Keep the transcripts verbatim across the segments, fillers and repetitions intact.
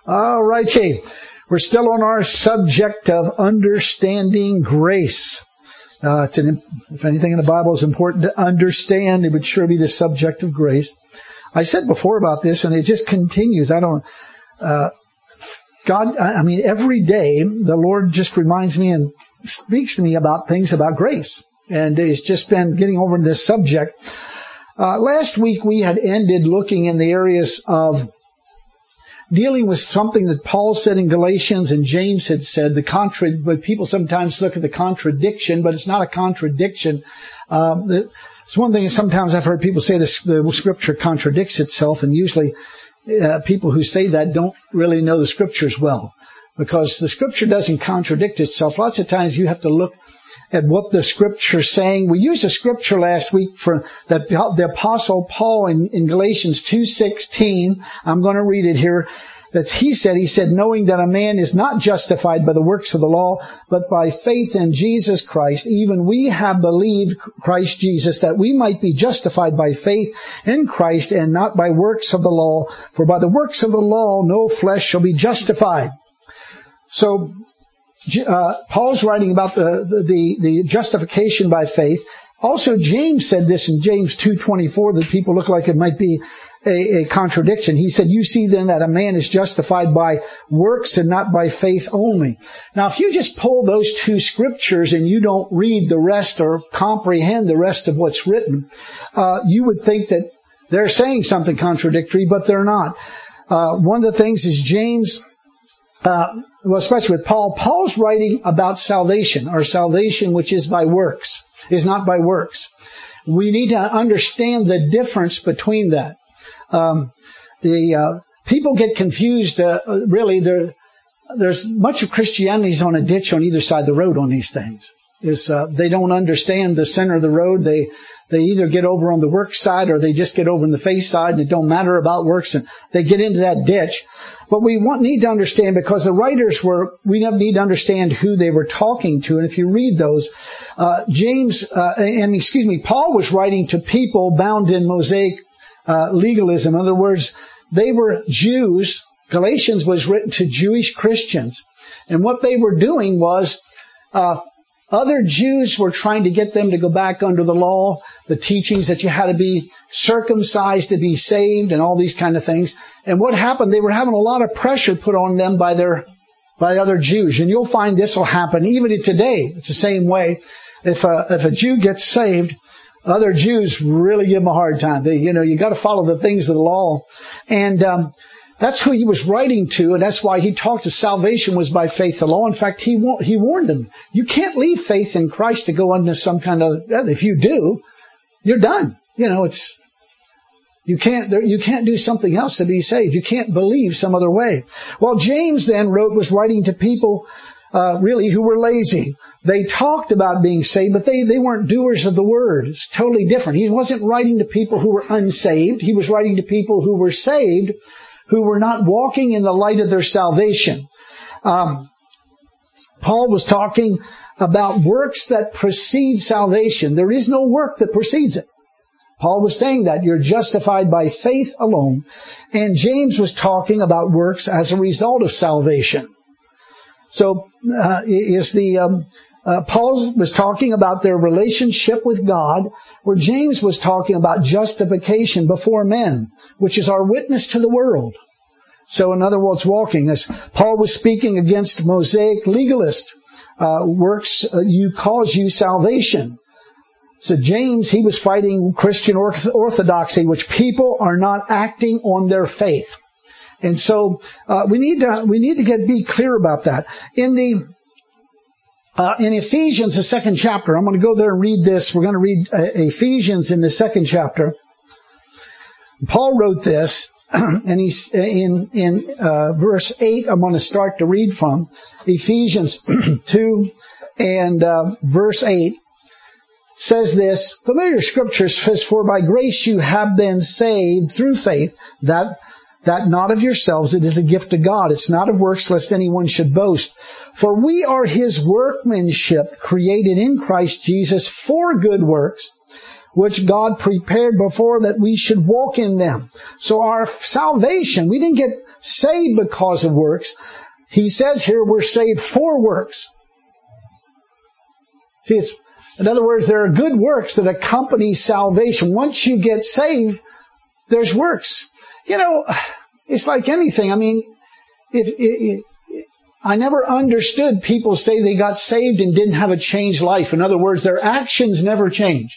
All righty. We're still on our subject of understanding grace. Uh, to, if anything in the Bible is important to understand, it would sure be the subject of grace. I said before about this, and it just continues. I don't, uh, God, I mean, every day the Lord just reminds me and speaks to me about things about grace. And it's just been getting over this subject. Uh, last week we had ended looking in the areas of dealing with something that Paul said in Galatians and James had said, the contra- but people sometimes look at the contradiction, but it's not a contradiction. Um, it's one thing, sometimes I've heard people say this, the scripture contradicts itself, and usually uh, people who say that don't really know the scriptures well, because the scripture doesn't contradict itself. Lots of times you have to look at what the scripture's saying. We used a scripture last week for that the apostle Paul in, in Galatians two sixteen. I'm going to read it here. That he said, he said, knowing that a man is not justified by the works of the law, but by faith in Jesus Christ, even we have believed Christ Jesus, that we might be justified by faith in Christ and not by works of the law. For by the works of the law, no flesh shall be justified. So, Uh, Paul's writing about the, the, the justification by faith. Also, James said this in James two twenty-four, that people look like it might be a, a contradiction. He said, you see then that a man is justified by works and not by faith only. Now, if you just pull those two scriptures and you don't read the rest or comprehend the rest of what's written, uh, you would think that they're saying something contradictory, but they're not. Uh, one of the things is James, uh, well, especially with Paul, Paul's writing about salvation, or salvation which is by works, is not by works. We need to understand the difference between that. Um, the uh, people get confused. Uh, really, there, there's much of Christianity is on a ditch on either side of the road on these things. Is uh, they don't understand the center of the road. They they either get over on the work side or they just get over on the faith side, and it don't matter about works, and they get into that ditch. But we want, need to understand, because the writers were, we need to understand who they were talking to. And if you read those, uh, James, uh, and excuse me, Paul was writing to people bound in Mosaic uh, legalism. In other words, they were Jews. Galatians was written to Jewish Christians. And what they were doing was, uh, other Jews were trying to get them to go back under the law, the teachings that you had to be circumcised to be saved and all these kind of things. And what happened, they were having a lot of pressure put on them by their, by other Jews. And you'll find this will happen even today. It's the same way. If a, if a Jew gets saved, other Jews really give them a hard time. They, you know, you got to follow the things of the law. And, um, that's who he was writing to, and that's why he talked to salvation was by faith alone. In fact, he he warned them, you can't leave faith in Christ to go into some kind of, if you do, you're done. You know, it's, you can't, you can't do something else to be saved. You can't believe some other way. Well, James then wrote, was writing to people, uh, really who were lazy. They talked about being saved, but they, they weren't doers of the word. It's totally different. He wasn't writing to people who were unsaved. He was writing to people who were saved, who were not walking in the light of their salvation. Um, Paul was talking about works that precede salvation. There is no work that precedes it. Paul was saying that you're justified by faith alone. And James was talking about works as a result of salvation. So uh, is the um, uh, Paul was talking about their relationship with God, where James was talking about justification before men, which is our witness to the world. So in other words, walking, as Paul was speaking against Mosaic legalist uh, works, uh, you cause you salvation. So James, he was fighting Christian orthodoxy, which people are not acting on their faith. And so uh, we need to we need to get be clear about that. In the uh, in Ephesians, the second chapter, I'm going to go there and read this. We're going to read uh, Ephesians in the second chapter. Paul wrote this, and he's in in uh, verse eight. I'm going to start to read from Ephesians two and uh, verse eight. Says this, familiar scripture says, for by grace you have been saved through faith, that that not of yourselves, it is a gift of God. It's not of works, lest anyone should boast. For we are his workmanship, created in Christ Jesus for good works, which God prepared before that we should walk in them. So our salvation, we didn't get saved because of works. He says here we're saved for works. See, it's, in other words, there are good works that accompany salvation. Once you get saved, there's works. You know, it's like anything. I mean, if, if, if I never understood people say they got saved and didn't have a changed life. In other words, their actions never changed.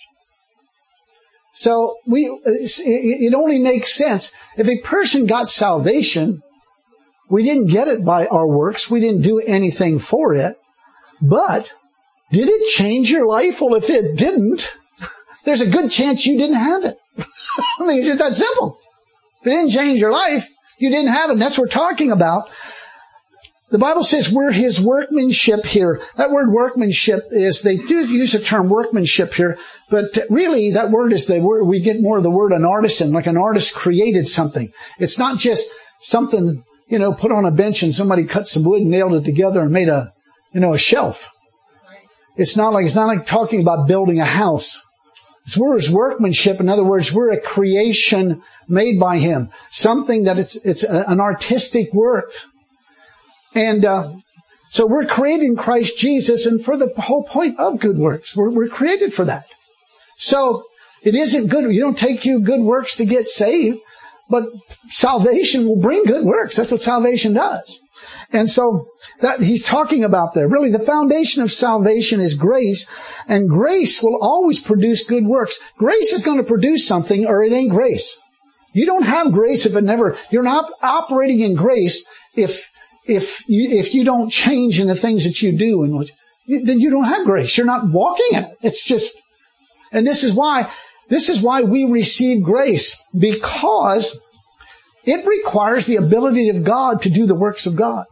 So we, it only makes sense. If a person got salvation, we didn't get it by our works. We didn't do anything for it. But did it change your life? Well, if it didn't, there's a good chance you didn't have it. I mean, it's just that simple. If it didn't change your life, you didn't have it. And that's what we're talking about. The Bible says we're His workmanship here. That word workmanship is, they do use the term workmanship here, but really that word is the word, we get more of the word an artisan, like an artist created something. It's not just something, you know, put on a bench and somebody cut some wood and nailed it together and made a, you know, a shelf. It's not like, it's not like talking about building a house. It's we're His workmanship. In other words, we're a creation made by Him. Something that it's, it's an artistic work. And uh, so we're created in Christ Jesus, and for the whole point of good works. We're, we're created for that. So it isn't good. You don't take you good works to get saved, but salvation will bring good works. That's what salvation does. And so that he's talking about there. Really, the foundation of salvation is grace, and grace will always produce good works. Grace is going to produce something, or it ain't grace. You don't have grace if it never. You're not operating in grace if. If you, if you don't change in the things that you do, and then you don't have grace. You're not walking in it. It's just, and this is why, this is why we receive grace, because it requires the ability of God to do the works of God.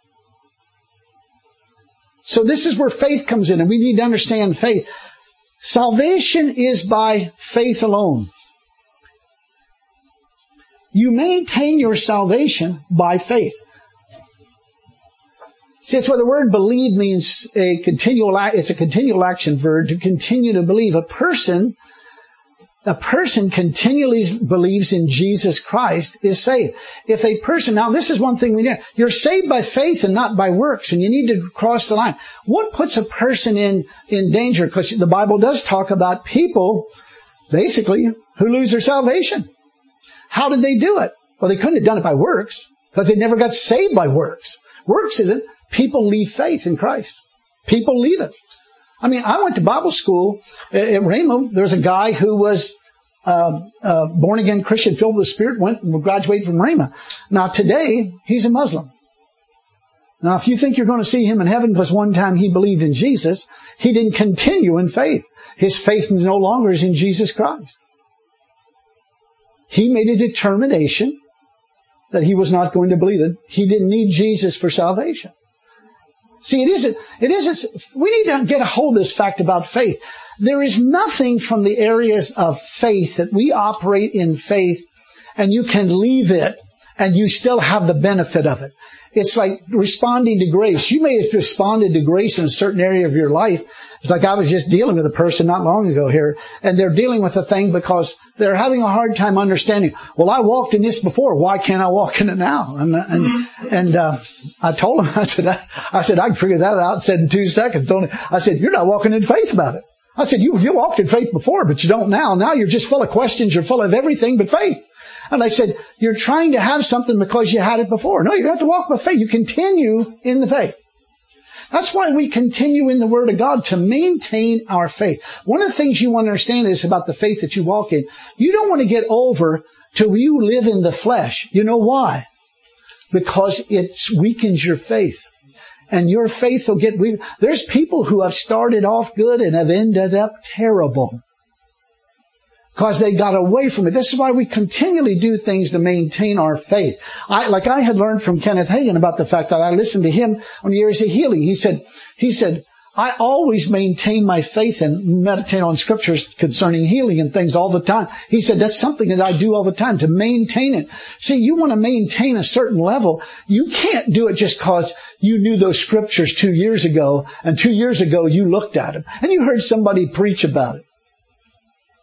So this is where faith comes in, and we need to understand faith. Salvation is by faith alone. You maintain your salvation by faith. See, that's what the word believe means. A continual, it's a continual action verb, to continue to believe. A person, a person continually believes in Jesus Christ is saved. If a person, now this is one thing we need. You're saved by faith and not by works, and you need to cross the line. What puts a person in, in danger? Because the Bible does talk about people, basically, who lose their salvation. How did they do it? Well, they couldn't have done it by works, because they never got saved by works. Works isn't. People leave faith in Christ. People leave it. I mean, I went to Bible school at Rhema. There was a guy who was uh, uh, born-again Christian, filled with the Spirit, went and graduated from Rhema. Now, today, he's a Muslim. Now, if you think you're going to see him in heaven because one time he believed in Jesus, he didn't continue in faith. His faith no longer is in Jesus Christ. He made a determination that he was not going to believe it. He didn't need Jesus for salvation. See, it isn't, it isn't, we need to get a hold of this fact about faith. There is nothing from the areas of faith that we operate in faith and you can leave it and you still have the benefit of it. It's like responding to grace. You may have responded to grace in a certain area of your life. It's like I was just dealing with a person not long ago here, and they're dealing with a thing because they're having a hard time understanding. Well, I walked in this before. Why can't I walk in it now? And and and uh, I told him, I said, I, I said I can figure that out. Said in two seconds. Don't I said you're not walking in faith about it. I said you you walked in faith before, but you don't now. Now you're just full of questions. You're full of everything but faith. And I said, you're trying to have something because you had it before. No, you have to walk by faith. You continue in the faith. That's why we continue in the Word of God, to maintain our faith. One of the things you want to understand is about the faith that you walk in. You don't want to get over till you live in the flesh. You know why? Because it weakens your faith. And your faith will get weak. There's people who have started off good and have ended up terrible. Because they got away from it. This is why we continually do things to maintain our faith. I, like I had learned from Kenneth Hagin about the fact that I listened to him on years of healing. He said, he said, I always maintain my faith and meditate on scriptures concerning healing and things all the time. He said, that's something that I do all the time, to maintain it. See, you want to maintain a certain level. You can't do it just because you knew those scriptures two years ago, and two years ago you looked at them and you heard somebody preach about it.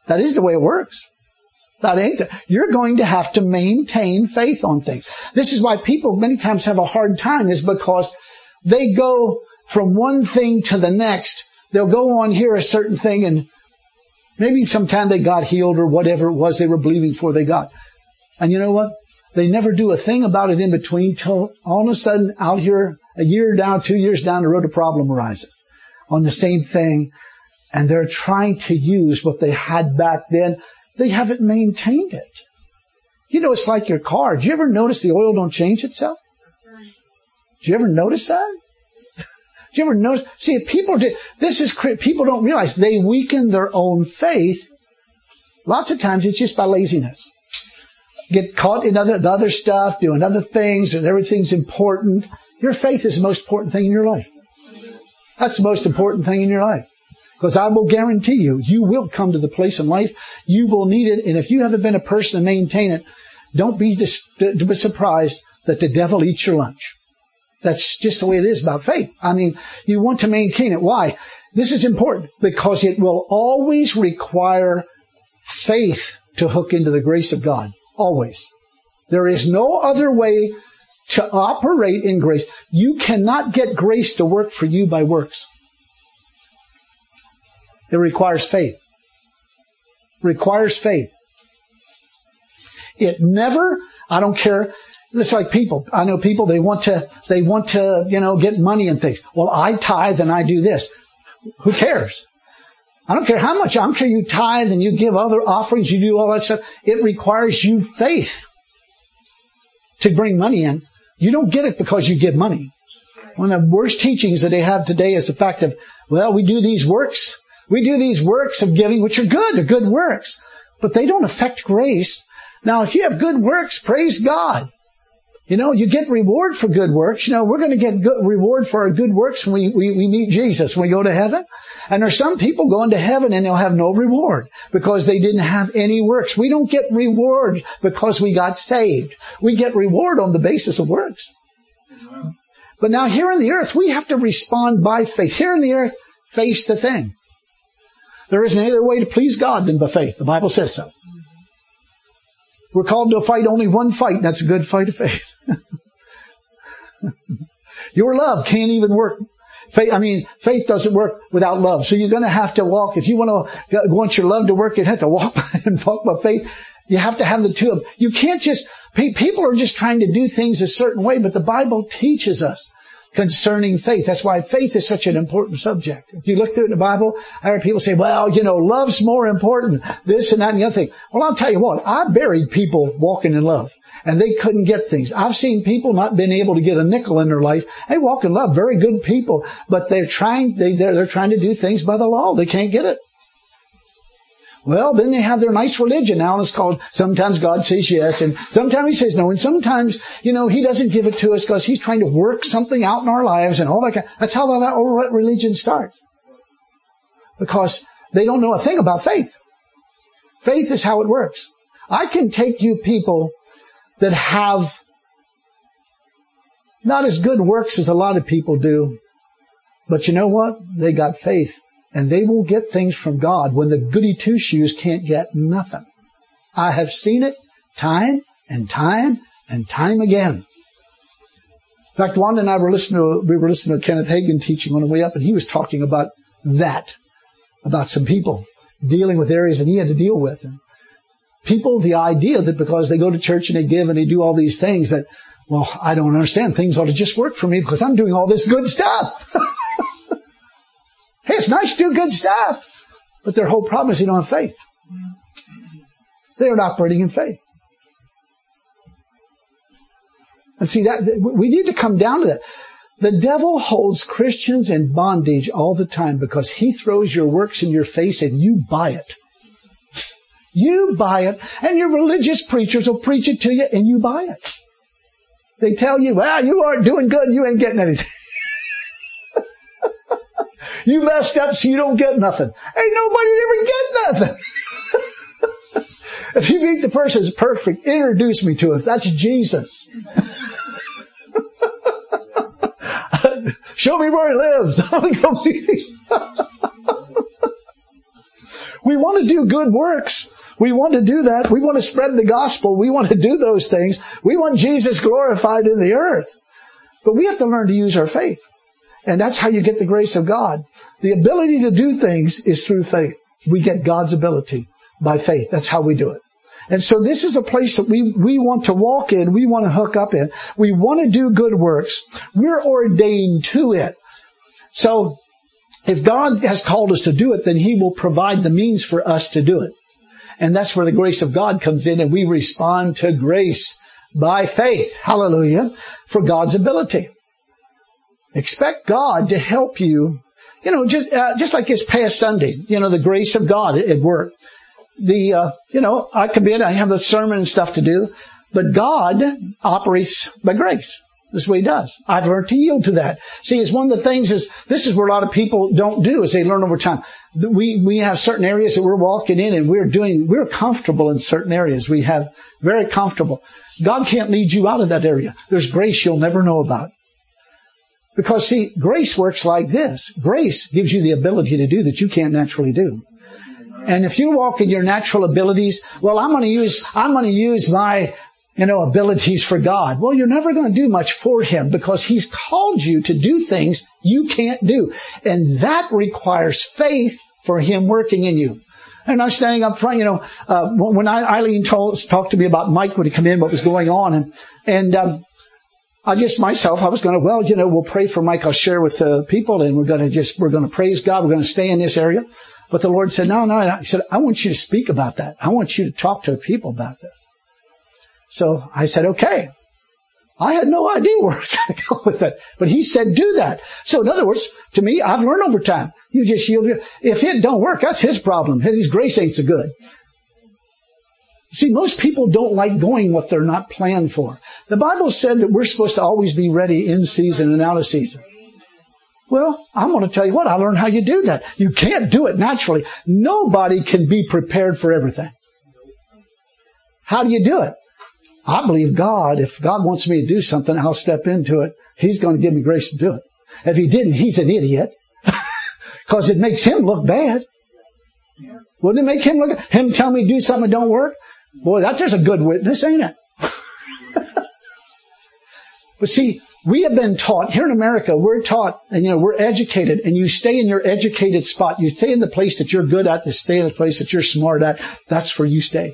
That is the way it works. That ain't the, you're going to have to maintain faith on things. This is why people many times have a hard time, is because they go from one thing to the next. They'll go on here a certain thing, and maybe sometime they got healed or whatever it was they were believing for they got. And you know what? They never do a thing about it in between till all of a sudden out here, a year down, two years down the road, a problem arises on the same thing. And they're trying to use what they had back then. They haven't maintained it. You know, it's like your car. Do you ever notice the oil don't change itself? That's right. Do you ever notice that? Do you ever notice? See, people do, this is, people don't realize they weaken their own faith. Lots of times it's just by laziness. Get caught in other, the other stuff, doing other things, and everything's important. Your faith is the most important thing in your life. That's the most important thing in your life. Because I will guarantee you, you will come to the place in life, you will need it, and if you haven't been a person to maintain it, don't be dis- be surprised that the devil eats your lunch. That's just the way it is about faith. I mean, you want to maintain it. Why? This is important because it will always require faith to hook into the grace of God. Always. There is no other way to operate in grace. You cannot get grace to work for you by works. It requires faith. Requires faith. It never, I don't care. It's like people. I know people, they want to, they want to, you know, get money and things. Well, I tithe and I do this. Who cares? I don't care how much. I don't care you tithe and you give other offerings, you do all that stuff. It requires you faith to bring money in. You don't get it because you give money. One of the worst teachings that they have today is the fact of, well, we do these works. We do these works of giving, which are good. They're good works. But they don't affect grace. Now, if you have good works, praise God. You know, you get reward for good works. You know, we're going to get good reward for our good works when we, we, we meet Jesus, when we go to heaven. And there's some people going to heaven and they'll have no reward because they didn't have any works. We don't get reward because we got saved. We get reward on the basis of works. But now here on the earth, we have to respond by faith. Here on the earth, face the thing. There isn't any other way to please God than by faith. The Bible says so. We're called to fight only one fight, and that's a good fight of faith. Your love can't even work. Faith, I mean, faith doesn't work without love. So you're going to have to walk. If you want to want your love to work, you have to walk by and walk by faith. You have to have the two of them. You can't just, people are just trying to do things a certain way, but the Bible teaches us concerning faith. That's why faith is such an important subject. If you look through it in the Bible, I heard people say, well, you know, love's more important, this and that and the other thing. Well, I'll tell you what, I buried people walking in love, and they couldn't get things. I've seen people not been able to get a nickel in their life. They walk in love, very good people, but they're trying, they, they're, they're trying to do things by the law. They can't get it. Well, then they have their nice religion now, and it's called, sometimes God says yes, and sometimes He says no, and sometimes, you know, He doesn't give it to us because He's trying to work something out in our lives and all that kind of, that's how that religion starts. Because they don't know a thing about faith. Faith is how it works. I can take you people that have not as good works as a lot of people do, but you know what? They got faith. And they will get things from God when the goody two-shoes can't get nothing. I have seen it time and time and time again. In fact, Wanda and I were listening to, we were listening to Kenneth Hagin teaching on the way up, and he was talking about that, about some people dealing with areas that he had to deal with. And people, the idea that because they go to church and they give and they do all these things that, well, I don't understand. Things ought to just work for me because I'm doing all this good stuff. Hey, it's nice to do good stuff. But their whole problem is they don't have faith. They aren't operating in faith. And see, that we need to come down to that. The devil holds Christians in bondage all the time because he throws your works in your face and you buy it. You buy it, and your religious preachers will preach it to you and you buy it. They tell you, well, you aren't doing good and you ain't getting anything. You messed up so you don't get nothing. Ain't nobody ever get nothing. If you meet the person who's perfect, introduce me to him. That's Jesus. Show me where he lives. I'm going to go meet him. We want to do good works. We want to do that. We want to spread the gospel. We want to do those things. We want Jesus glorified in the earth. But we have to learn to use our faith. And that's how you get the grace of God. The ability to do things is through faith. We get God's ability by faith. That's how we do it. And so this is a place that we, we want to walk in. We want to hook up in. We want to do good works. We're ordained to it. So if God has called us to do it, then He will provide the means for us to do it. And that's where the grace of God comes in, and we respond to grace by faith. Hallelujah. For God's ability. Expect God to help you. You know, just, uh, just like this past Sunday, you know, the grace of God at work. The, uh, you know, I come in, I have a sermon and stuff to do, but God operates by grace. This is what He does. I've learned to yield to that. See, it's one of the things is, this is where a lot of people don't do, is they learn over time. We, we have certain areas that we're walking in and we're doing, we're comfortable in certain areas. We have very comfortable. God can't lead you out of that area. There's grace you'll never know about. Because see, grace works like this. Grace gives you the ability to do that you can't naturally do. And if you walk in your natural abilities, well, I'm going to use, I'm going to use my, you know, abilities for God. Well, you're never going to do much for Him because He's called you to do things you can't do. And that requires faith for Him working in you. And I'm standing up front, you know, uh, when I, Eileen told, talked to me about Mike when he came in, what was going on. And, and, um, I just myself, I was going to, well, you know, we'll pray for Mike. I'll share with the people and we're going to just, we're going to praise God. We're going to stay in this area. But the Lord said, no, no. He said, I want you to speak about that. I want you to talk to the people about this. So I said, okay. I had no idea where I was going to go with it. But He said, do that. So in other words, to me, I've learned over time. You just yield. If it don't work, that's His problem. His grace ain't so good. See, most people don't like going what they're not planned for. The Bible said that we're supposed to always be ready in season and out of season. Well, I'm going to tell you what, I learned how you do that. You can't do it naturally. Nobody can be prepared for everything. How do you do it? I believe God, if God wants me to do something, I'll step into it. He's going to give me grace to do it. If He didn't, He's an idiot. Because it makes Him look bad. Wouldn't it make Him look, Him tell me to do something that don't work? Boy, that there's a good witness, ain't it? But see, we have been taught, here in America, we're taught, and you know, we're educated, and you stay in your educated spot. You stay in the place that you're good at, to stay in the place that you're smart at. That's where you stay.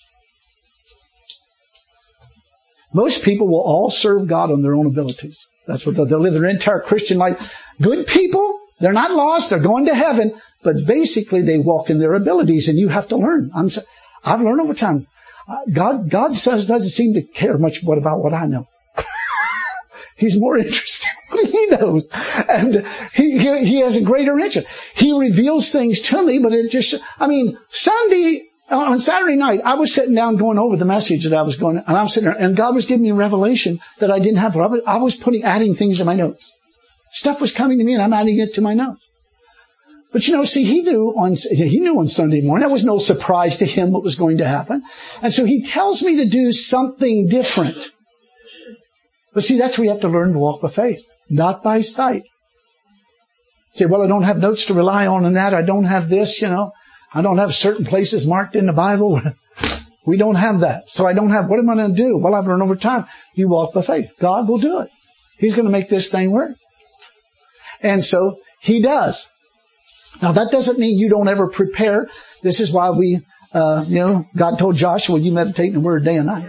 Most people will all serve God on their own abilities. That's what they'll, they'll live their entire Christian life. Good people, they're not lost, they're going to heaven, but basically they walk in their abilities, and you have to learn. I'm, I've learned over time. God, God says doesn't seem to care much what about what I know. He's more interested in what He knows. And he, he, he has a greater interest. He reveals things to me, but it just, I mean, Sunday, on Saturday night, I was sitting down going over the message that I was going, and I'm sitting there, and God was giving me a revelation that I didn't have. I was putting, adding things to my notes. Stuff was coming to me, and I'm adding it to my notes. But you know, see, he knew on, he knew on Sunday morning. That was no surprise to him what was going to happen. And so He tells me to do something different. But see, that's where you have to learn to walk by faith, not by sight. Say, well, I don't have notes to rely on in that. I don't have this, you know. I don't have certain places marked in the Bible. We don't have that. So I don't have, what am I going to do? Well, I've learned over time. You walk by faith. God will do it. He's going to make this thing work. And so He does. Now, that doesn't mean you don't ever prepare. This is why we, uh, you know, God told Joshua, you meditate in the Word day and night.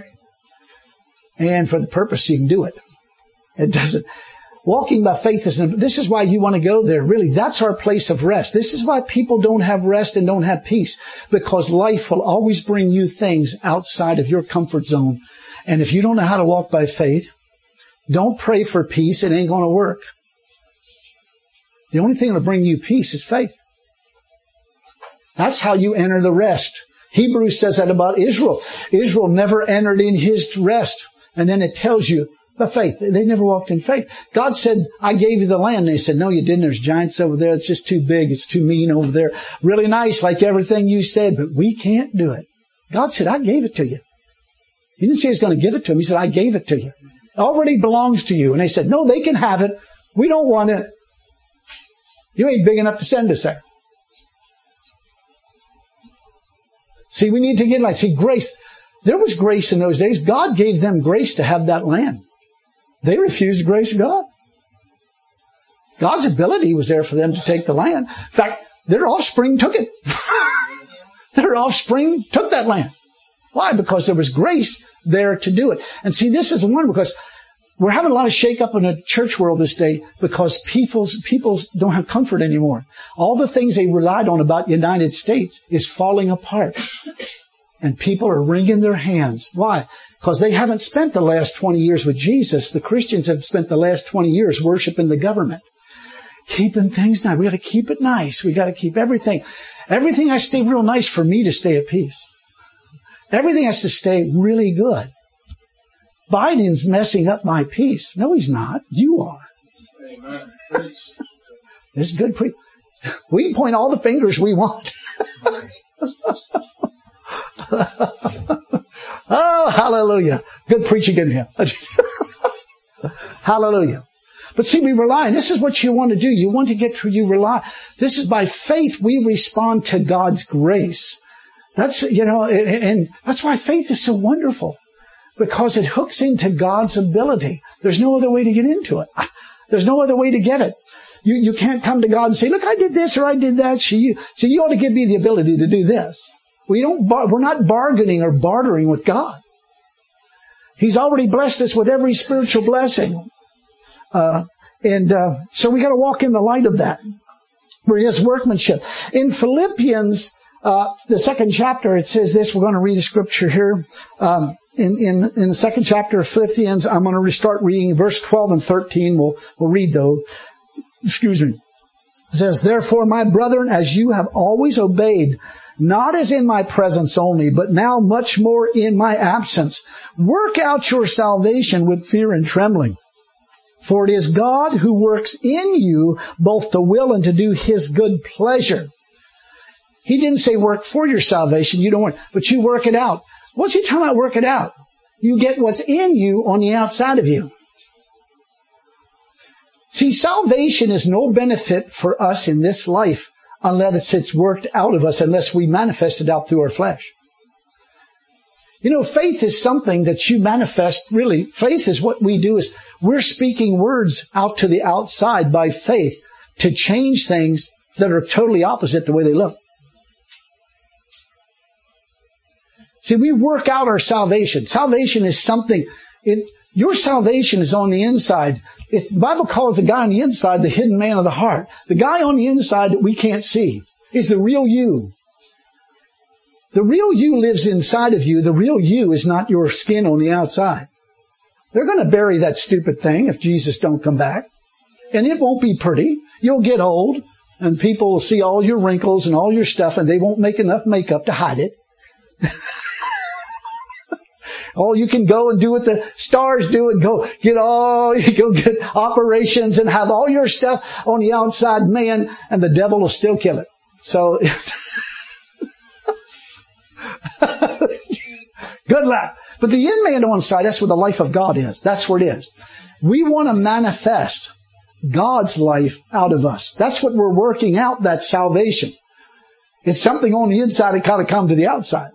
And for the purpose, you can do it. It doesn't. Walking by faith is, this is why you want to go there. Really, that's our place of rest. This is why people don't have rest and don't have peace. Because life will always bring you things outside of your comfort zone. And if you don't know how to walk by faith, don't pray for peace. It ain't going to work. The only thing that will bring you peace is faith. That's how you enter the rest. Hebrews says that about Israel. Israel never entered in His rest. And then it tells you, by faith. They never walked in faith. God said, I gave you the land. They said, no, you didn't. There's giants over there. It's just too big. It's too mean over there. Really nice, like everything you said, but we can't do it. God said, I gave it to you. He didn't say He's going to give it to them. He said, I gave it to you. It already belongs to you. And they said, no, they can have it. We don't want it. You ain't big enough to send us there. See, we need to get like, see, grace. There was grace in those days. God gave them grace to have that land. They refused the grace of God. God's ability was there for them to take the land. In fact, their offspring took it. Their offspring took that land. Why? Because there was grace there to do it. And see, this is the one because we're having a lot of shake-up in the church world this day because people's, people don't have comfort anymore. All the things they relied on about the United States is falling apart. And people are wringing their hands. Why? Because they haven't spent the last twenty years with Jesus. The Christians have spent the last twenty years worshiping the government. Keeping things nice. We got to keep it nice. We got to keep everything. Everything has to stay real nice for me to stay at peace. Everything has to stay really good. Biden's messing up my peace. No, he's not. You are. Amen. This is good. Pre- we can point all the fingers we want. Oh, hallelujah. Good preaching in here. Hallelujah. But see, we rely, and this is what you want to do. You want to get to, you rely. This is by faith we respond to God's grace. That's, you know, and that's why faith is so wonderful. Because it hooks into God's ability. There's no other way to get into it. There's no other way to get it. You, you can't come to God and say, look, I did this or I did that. So you, so you ought to give me the ability to do this. We don't, we're not bargaining or bartering with God. He's already blessed us with every spiritual blessing. Uh, and, uh, so we got to walk in the light of that. Where he has workmanship. In Philippians, uh, the second chapter, it says this. We're going to read a scripture here. Um, in, in, in the second chapter of Philippians, I'm going to restart reading verse twelve and thirteen. We'll, we'll read though. Excuse me. It says, therefore, my brethren, as you have always obeyed, not as in my presence only, but now much more in my absence, work out your salvation with fear and trembling. For it is God who works in you both to will and to do his good pleasure. He didn't say work for your salvation. You don't work, but you work it out. What's he talking about work it out? You get what's in you on the outside of you. See, salvation is no benefit for us in this life unless it's worked out of us, unless we manifest it out through our flesh. You know, faith is something that you manifest, really. Faith is what we do is we're speaking words out to the outside by faith to change things that are totally opposite the way they look. See, we work out our salvation. Salvation is something, it, your salvation is on the inside. If the Bible calls the guy on the inside the hidden man of the heart. The guy on the inside that we can't see is the real you. The real you lives inside of you. The real you is not your skin on the outside. They're going to bury that stupid thing if Jesus don't come back. And it won't be pretty. You'll get old and people will see all your wrinkles and all your stuff and they won't make enough makeup to hide it. Oh, you can go and do what the stars do and go get all, you go get operations and have all your stuff on the outside, man, and the devil will still kill it. So, good luck. But the in man on the side, that's where the life of God is. That's where it is. We want to manifest God's life out of us. That's what we're working out, that salvation. It's something on the inside that kind of come to the outside.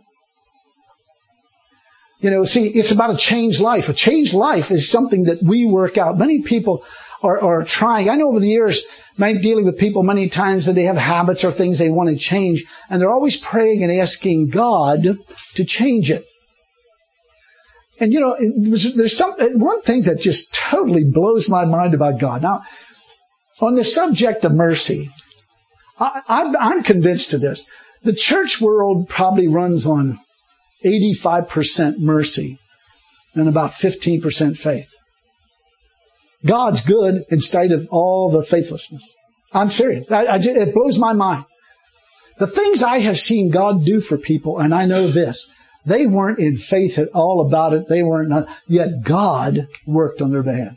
You know, see, it's about a changed life. A changed life is something that we work out. Many people are, are trying. I know over the years, many, dealing with people many times that they have habits or things they want to change, and they're always praying and asking God to change it. And, you know, there's, there's some, one thing that just totally blows my mind about God. Now, on the subject of mercy, I, I'm, I'm convinced of this. The church world probably runs on eighty-five percent mercy and about fifteen percent faith. God's good in spite of all the faithlessness. I'm serious. I, I, it blows my mind. The things I have seen God do for people, and I know this, they weren't in faith at all about it. They weren't, not, yet God worked on their behalf.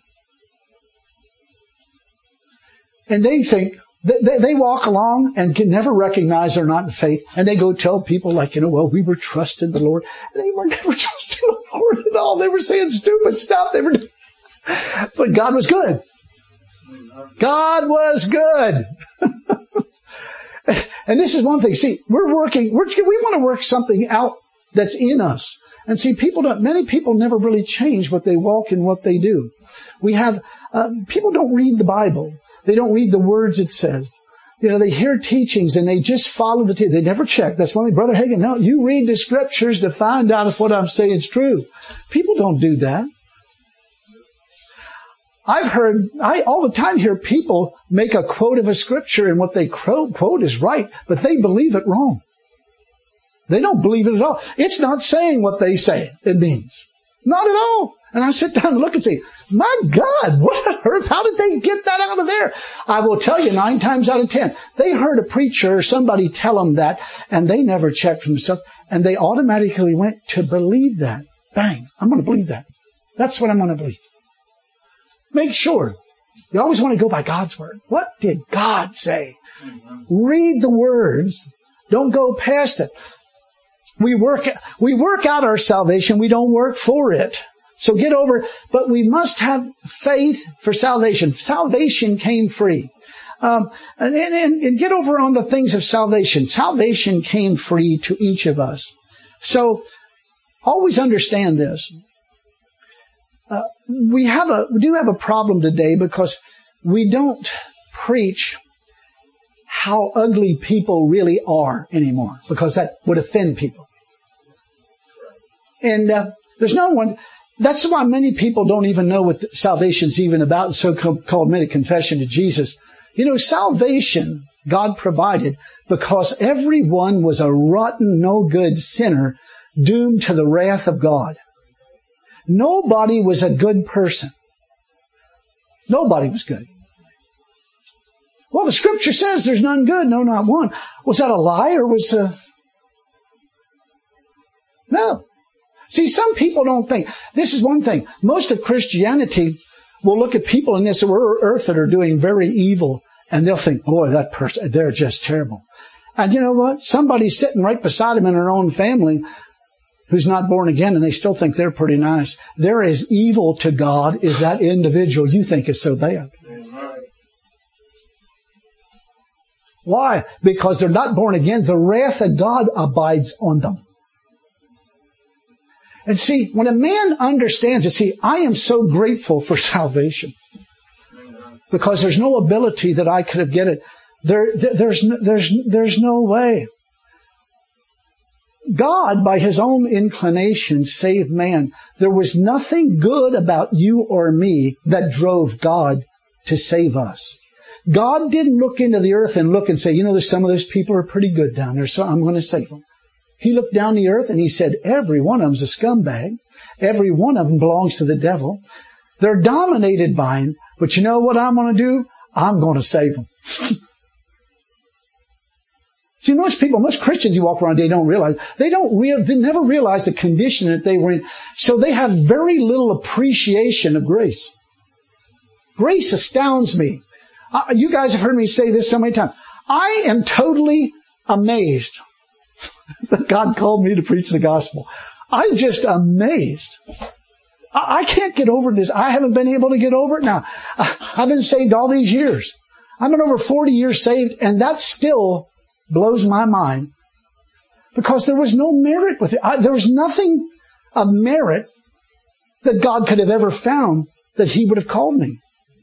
And they think, They, they walk along and can never recognize they're not in faith. And they go tell people like, you know, well, we were trusting the Lord. And they were never trusting the Lord at all. They were saying stupid stuff. They were, but God was good. God was good. And this is one thing. See, we're working, we're, we want to work something out that's in us. And see, people don't, many people never really change what they walk and what they do. We have, uh, people don't read the Bible. They don't read the words it says. You know, they hear teachings and they just follow the teaching. They never check. That's why Brother Hagin, no, you read the scriptures to find out if what I'm saying is true. People don't do that. I've heard, I all the time hear people make a quote of a scripture and what they quote is right, but they believe it wrong. They don't believe it at all. It's not saying what they say it means. Not at all. And I sit down and look and say, my God, what on earth? How did they get that out of there? I will tell you nine times out of ten, they heard a preacher or somebody tell them that, and they never checked for themselves, and they automatically went to believe that. Bang, I'm going to believe that. That's what I'm going to believe. Make sure. You always want to go by God's word. What did God say? Read the words. Don't go past it. We work, we work out our salvation. We don't work for it. So get over it. But we must have faith for salvation. Salvation came free. Um, and, and, and get over on the things of salvation. Salvation came free to each of us. So always understand this. Uh, we have a, we do have a problem today because we don't preach how ugly people really are anymore, because that would offend people. And uh, there's no one. That's why many people don't even know what salvation's even about, the so-called minute confession to Jesus. You know, salvation God provided because everyone was a rotten, no good sinner doomed to the wrath of God. Nobody was a good person. Nobody was good. Well, the scripture says there's none good, no, not one. Was that a lie or was a... No. See, some people don't think. This is one thing. Most of Christianity will look at people in this earth that are doing very evil, and they'll think, boy, that person, they're just terrible. And you know what? Somebody's sitting right beside them in their own family who's not born again, and they still think they're pretty nice. They're as evil to God as that individual you think is so bad. Why? Because they're not born again. The wrath of God abides on them. And see, when a man understands it, see, I am so grateful for salvation. Because there's no ability that I could have get it. There, there's, there's, there's no way. God, by His own inclination, saved man. There was nothing good about you or me that drove God to save us. God didn't look into the earth and look and say, you know, there's some of those people are pretty good down there, so I'm going to save them. He looked down the earth and He said, every one of them's a scumbag. Every one of them belongs to the devil. They're dominated by him. But you know what I'm going to do? I'm going to save them. See, most people, most Christians who walk around today don't realize, they don't real, they never realize the condition that they were in. So they have very little appreciation of grace. Grace astounds me. Uh, you guys have heard me say this so many times. I am totally amazed that God called me to preach the gospel. I'm just amazed. I, I can't get over this. I haven't been able to get over it now. I, I've been saved all these years. I've been over forty years saved, and that still blows my mind because there was no merit with it. I, there was nothing of merit that God could have ever found that He would have called me.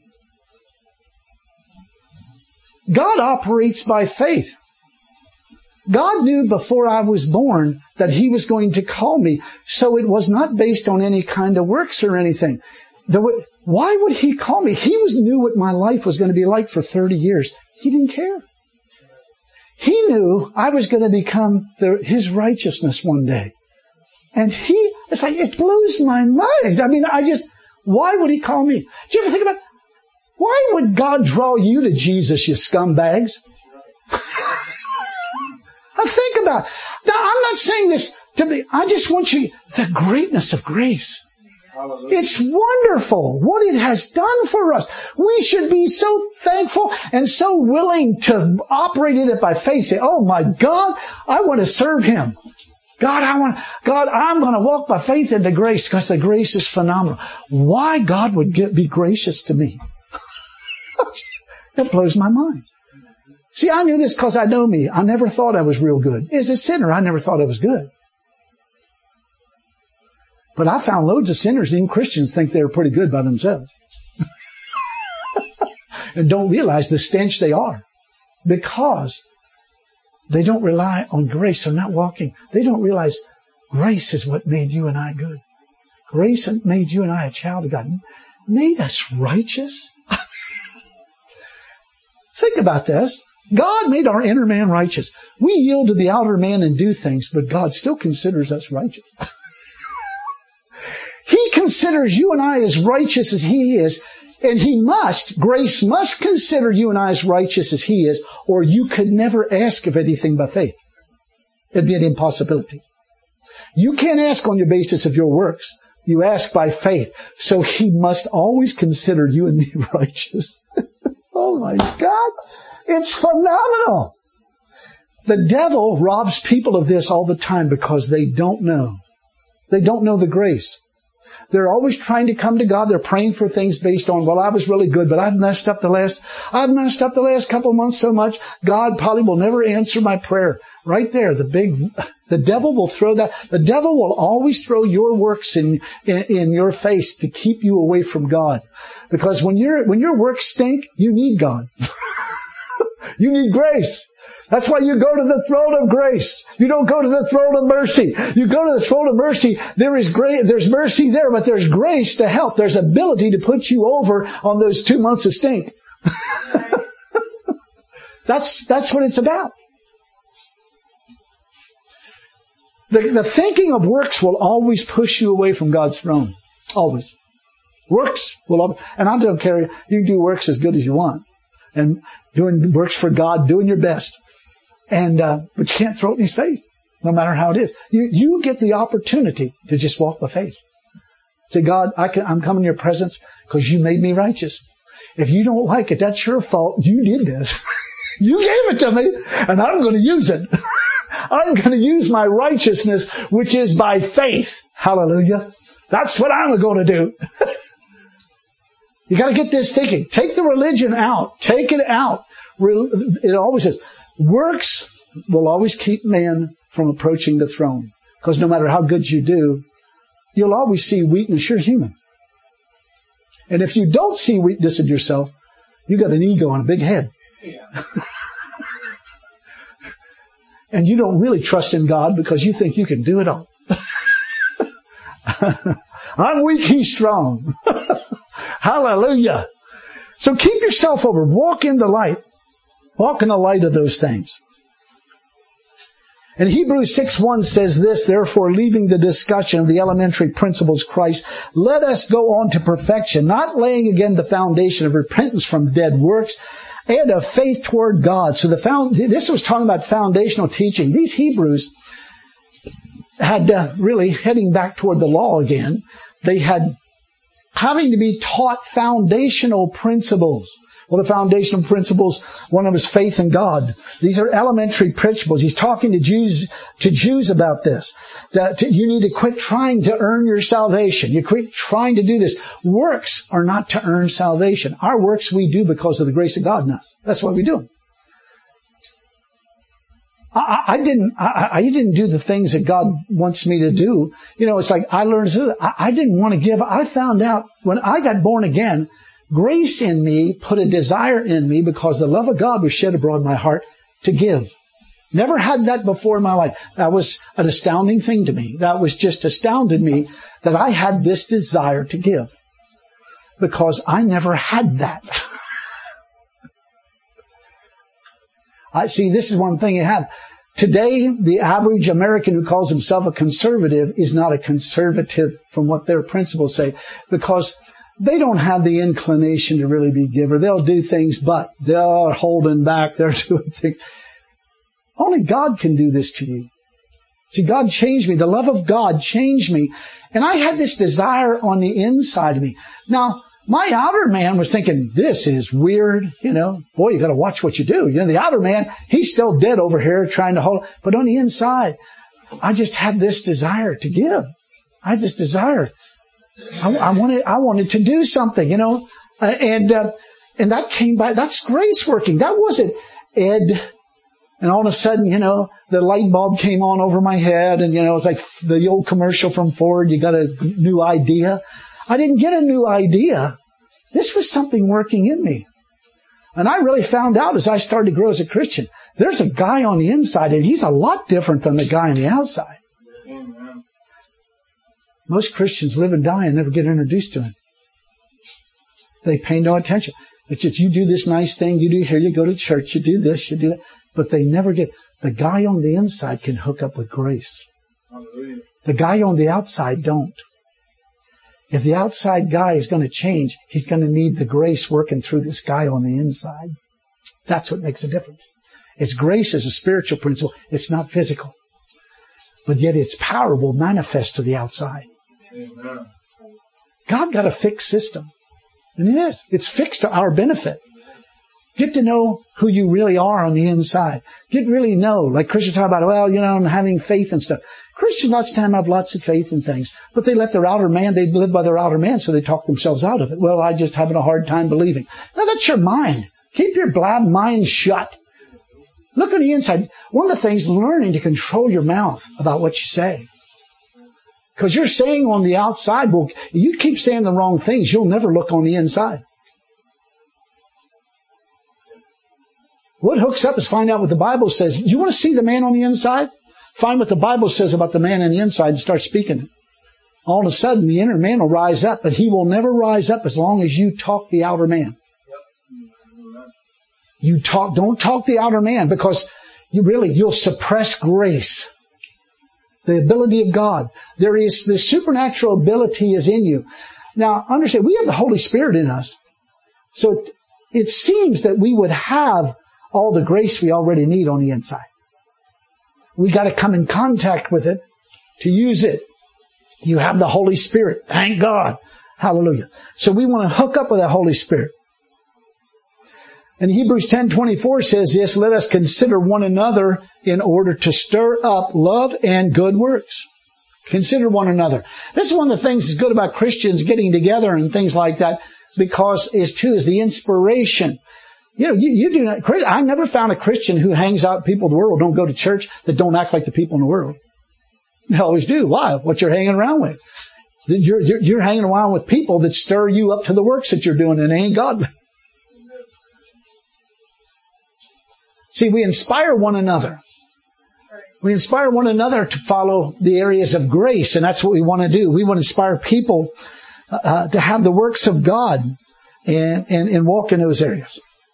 God operates by faith. God knew before I was born that He was going to call me, so it was not based on any kind of works or anything. There were, why would He call me? He was knew what my life was going to be like for thirty years. He didn't care. He knew I was going to become the, His righteousness one day. And He, it's like, it blows my mind. I mean, I just, why would He call me? Do you ever think about, why would God draw you to Jesus, you scumbags? Now think about it. Now, I'm not saying this to be, I just want you, the greatness of grace. Hallelujah. It's wonderful what it has done for us. We should be so thankful and so willing to operate in it by faith. Say, oh my God, I want to serve Him. God, I want, God, I'm going to walk by faith into grace because the grace is phenomenal. Why God would get, be gracious to me? That blows my mind. See, I knew this because I know me. I never thought I was real good. As a sinner, I never thought I was good. But I found loads of sinners, even Christians, think they're pretty good by themselves. And don't realize the stench they are. Because they don't rely on grace. They're not walking. They don't realize grace is what made you and I good. Grace made you and I a child of God. Made us righteous. Think about this. God made our inner man righteous. We yield to the outer man and do things, but God still considers us righteous. He considers you and I as righteous as He is, and He must, grace must consider you and I as righteous as He is, or you could never ask of anything by faith. It'd be an impossibility. You can't ask on your basis of your works. You ask by faith. So He must always consider you and me righteous. Oh my God. It's phenomenal. The devil robs people of this all the time because they don't know. They don't know the grace. They're always trying to come to God. They're praying for things based on, well, I was really good, but I've messed up the last, I've messed up the last couple of months so much. God probably will never answer my prayer. Right there, the big, the devil will throw that, the devil will always throw your works in, in, in your face to keep you away from God. Because when your, when your works stink, you need God. You need grace. That's why you go to the throne of grace. You don't go to the throne of mercy. You go to the throne of mercy. There is grace, there's mercy there, but there's grace to help. There's ability to put you over on those two months of stink. That's, that's what it's about. The, the thinking of works will always push you away from God's throne. Always. Works will always, and I don't care, you can do works as good as you want. And doing works for God, doing your best. And, uh, but you can't throw it in His face, no matter how it is. You, you get the opportunity to just walk by faith. Say, God, I can, I'm coming in your presence because you made me righteous. If you don't like it, that's your fault. You did this. You gave it to me, and I'm going to use it. I'm going to use my righteousness, which is by faith. Hallelujah. That's what I'm going to do. You got to get this thinking. Take the religion out. Take it out. It always says, works will always keep man from approaching the throne. Because no matter how good you do, you'll always see weakness. You're human. And if you don't see weakness in yourself, you got an ego and a big head. Yeah. And you don't really trust in God because you think you can do it all. I'm weak, He's strong. Hallelujah. So keep yourself over. Walk in the light. Walk in the light of those things. And Hebrews six one says this, therefore, leaving the discussion of the elementary principles of Christ, let us go on to perfection, not laying again the foundation of repentance from dead works and of faith toward God. So the found, this was talking about foundational teaching. These Hebrews had uh, really heading back toward the law again. They had having to be taught foundational principles. Well, the foundational principles, one of them is faith in God. These are elementary principles. He's talking to Jews, to Jews about this. That you need to quit trying to earn your salvation. You quit trying to do this. Works are not to earn salvation. Our works we do because of the grace of God in us. That's why we do them. I, I didn't, I, I didn't do the things that God wants me to do. You know, it's like I learned, I, I didn't want to give. I found out when I got born again, grace in me put a desire in me because the love of God was shed abroad in my heart to give. Never had that before in my life. That was an astounding thing to me. That was just astounded me that I had this desire to give because I never had that. I see, this is one thing you have. Today, the average American who calls himself a conservative is not a conservative from what their principles say because they don't have the inclination to really be giver. They'll do things, but they're holding back. They're doing things. Only God can do this to you. See, God changed me. The love of God changed me. And I had this desire on the inside of me. Now, my outer man was thinking, this is weird. You know, boy, you got to watch what you do. You know, the outer man, he's still dead over here trying to hold. But on the inside, I just had this desire to give. I just desired. I, I wanted, I wanted to do something, you know, uh, and, uh, and that came by, that's grace working. That wasn't, Ed. And all of a sudden, you know, the light bulb came on over my head. And, you know, it's like the old commercial from Ford. You got a new idea. I didn't get a new idea. This was something working in me. And I really found out as I started to grow as a Christian, there's a guy on the inside, and he's a lot different than the guy on the outside. Amen. Most Christians live and die and never get introduced to him. They pay no attention. It's just, you do this nice thing, you do here, you go to church, you do this, you do that. But they never get, the guy on the inside can hook up with grace. Hallelujah. The guy on the outside don't. If the outside guy is going to change, he's going to need the grace working through this guy on the inside. That's what makes a difference. It's grace is a spiritual principle. It's not physical. But yet its power will manifest to the outside. Amen. God got a fixed system. And it is. It's fixed to our benefit. Get to know who you really are on the inside. Get really know, like Christians talk about, well, you know, and having faith and stuff. Christians lots of time have lots of faith in things, but they let their outer man, they live by their outer man, so they talk themselves out of it. Well, I just having a hard time believing. Now that's your mind. Keep your blab mind shut. Look on the inside. One of the things, learning to control your mouth about what you say. Because you're saying on the outside, well, you keep saying the wrong things, you'll never look on the inside. What hooks up is find out what the Bible says. You want to see the man on the inside? Find what the Bible says about the man on the inside and start speaking it. All of a sudden, the inner man will rise up, but he will never rise up as long as you talk the outer man. You talk, don't talk the outer man, because you really, you'll suppress grace. The ability of God. There is, the supernatural ability is in you. Now, understand, we have the Holy Spirit in us. So it, it seems that we would have all the grace we already need on the inside. We got to come in contact with it to use it. You have the Holy Spirit. Thank God. Hallelujah. So we want to hook up with the Holy Spirit. And Hebrews ten twenty-four says this, let us consider one another in order to stir up love and good works. Consider one another. This is one of the things that's good about Christians getting together and things like that, because is too is the inspiration. You know, you, you do not, I never found a Christian who hangs out with people in the world, don't go to church, that don't act like the people in the world. They always do. Why? What you're hanging around with. You're, you're, you're hanging around with people that stir you up to the works that you're doing, and it ain't godly. See, we inspire one another. We inspire one another to follow the areas of grace, and that's what we want to do. We want to inspire people uh, to have the works of God and, and, and walk in those areas.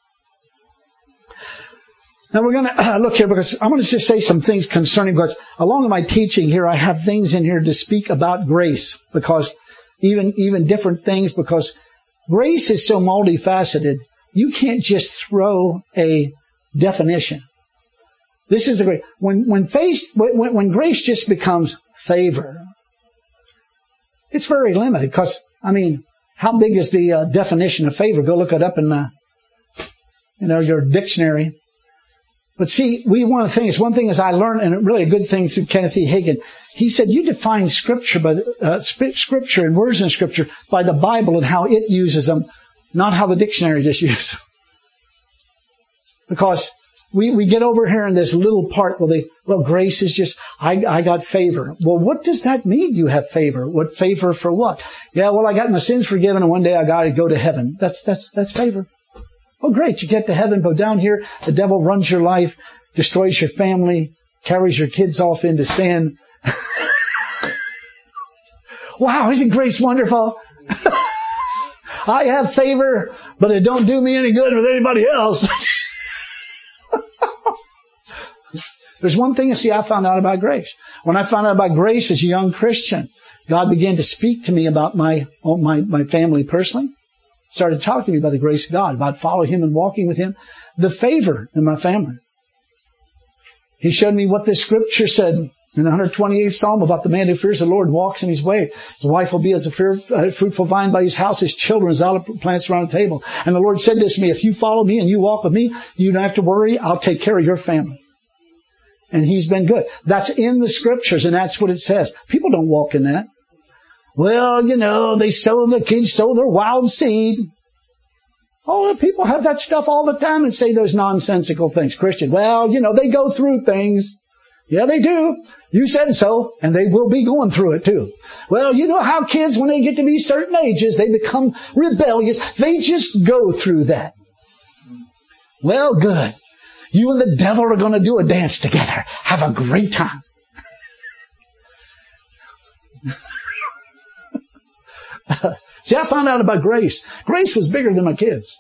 Now we're going to uh, look here, because I'm going to just say some things concerning, because along with my teaching here, I have things in here to speak about grace, because even, even different things, because grace is so multifaceted. You can't just throw a definition. This is the great, when, when faith, when, when grace just becomes favor, it's very limited, because, I mean, how big is the uh, definition of favor? Go look it up in, uh, you know, your dictionary. But see, we want to think, it's one thing is I learned, and really a good thing through Kenneth E. Hagin. He said, you define scripture by, uh, scripture and words in scripture by the Bible and how it uses them, not how the dictionary just uses them. Because we, we get over here in this little part where they, well, grace is just, I, I got favor. Well, what does that mean you have favor? What favor for what? Yeah, well, I got my sins forgiven and one day I got to go to heaven. That's, that's, that's favor. Oh, great. You get to heaven, but down here, the devil runs your life, destroys your family, carries your kids off into sin. Wow, isn't grace wonderful? I have favor, but it don't do me any good with anybody else. There's one thing, you see, I found out about grace. When I found out about grace as a young Christian, God began to speak to me about my, my, my family personally. Started talking to me about the grace of God, about following Him and walking with Him. The favor in my family. He showed me what this scripture said in the one hundred twenty-eighth Psalm about the man who fears the Lord and walks in His way. His wife will be as a fruitful vine by his house, his children as olive plants around the table. And the Lord said this to me, if you follow me and you walk with me, you don't have to worry. I'll take care of your family. And He's been good. That's in the scriptures, and that's what it says. People don't walk in that. Well, you know, they sow, the kids sow their wild seed. Oh, people have that stuff all the time and say those nonsensical things. Christian, well, you know, they go through things. Yeah, they do. You said so, and they will be going through it too. Well, you know how kids, when they get to be certain ages, they become rebellious. They just go through that. Well, good. You and the devil are going to do a dance together. Have a great time. See, I found out about Grace. Grace was bigger than my kids.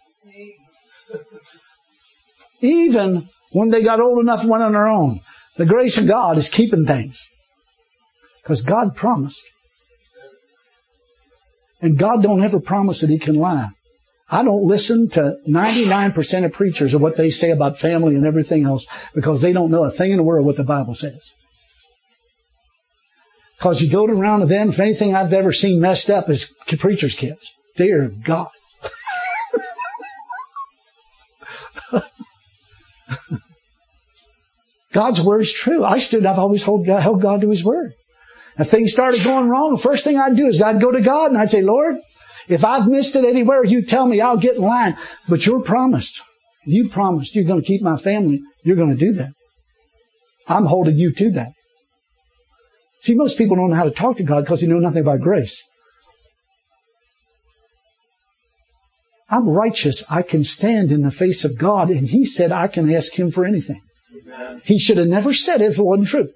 Even when they got old enough and went on their own, the grace of God is keeping things. Because God promised. And God don't ever promise that He can lie. I don't listen to ninety-nine percent of preachers of what they say about family and everything else because they don't know a thing in the world what the Bible says. Because you go around to them, if anything I've ever seen messed up is preachers' kids. Dear God. God's word's true. I stood, I've always held God, held God to His word. If things started going wrong, the first thing I'd do is I'd go to God and I'd say, Lord, if I've missed it anywhere, you tell me, I'll get in line. But you're promised. You promised you're going to keep my family. You're going to do that. I'm holding you to that. See, most people don't know how to talk to God because they know nothing about grace. I'm righteous. I can stand in the face of God. And He said I can ask Him for anything. Amen. He should have never said it if it wasn't true.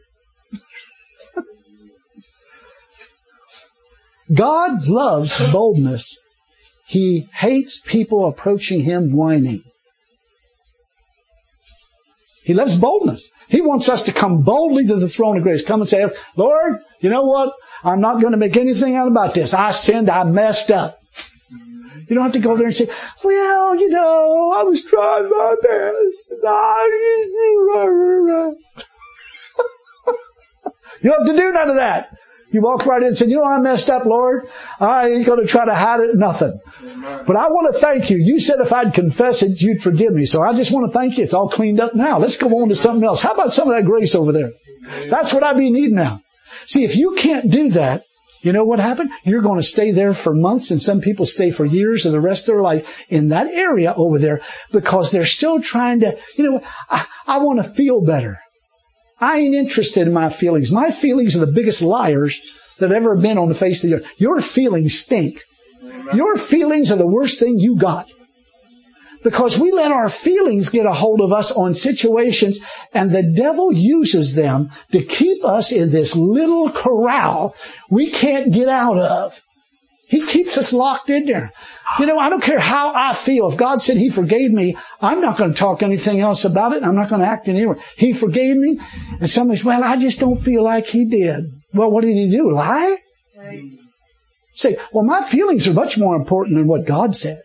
God loves boldness. He hates people approaching Him whining. He loves boldness. He wants us to come boldly to the throne of grace. Come and say, Lord, you know what? I'm not going to make anything out about this. I sinned. I messed up. You don't have to go there and say, well, you know, I was trying my best. You don't have to do none of that. You walk right in and say, you know, I messed up, Lord. I ain't going to try to hide it, nothing. But I want to thank you. You said if I'd confess it, you'd forgive me. So I just want to thank you. It's all cleaned up now. Let's go on to something else. How about some of that grace over there? That's what I be needing now. See, if you can't do that, you know what happened? You're going to stay there for months, and some people stay for years or the rest of their life in that area over there because they're still trying to, you know, I, I want to feel better. I ain't interested in my feelings. My feelings are the biggest liars that have ever been on the face of the earth. Your feelings stink. Your feelings are the worst thing you got. Because we let our feelings get a hold of us on situations, and the devil uses them to keep us in this little corral we can't get out of. He keeps us locked in there. You know, I don't care how I feel. If God said He forgave me, I'm not going to talk anything else about it. I'm not going to act anywhere. He forgave me. And somebody says, well, I just don't feel like He did. Well, what did He do? Lie? Right. Say, well, my feelings are much more important than what God said.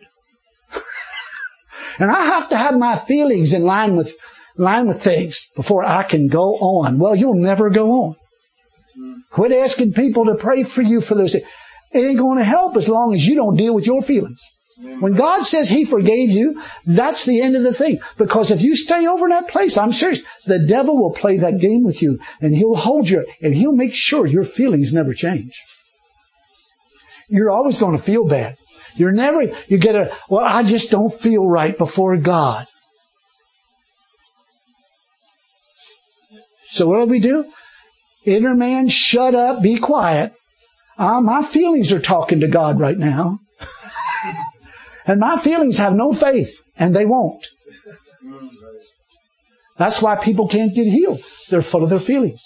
And I have to have my feelings in line with, line with things before I can go on. Well, you'll never go on. Quit asking people to pray for you for those things. It ain't going to help as long as you don't deal with your feelings. When God says He forgave you, that's the end of the thing. Because if you stay over in that place, I'm serious, the devil will play that game with you, and he'll hold you, and he'll make sure your feelings never change. You're always going to feel bad. You're never, you get a, well, I just don't feel right before God. So what do we do? Inner man, shut up, be quiet. Uh, my feelings are talking to God right now. And my feelings have no faith, and they won't. That's why people can't get healed. They're full of their feelings.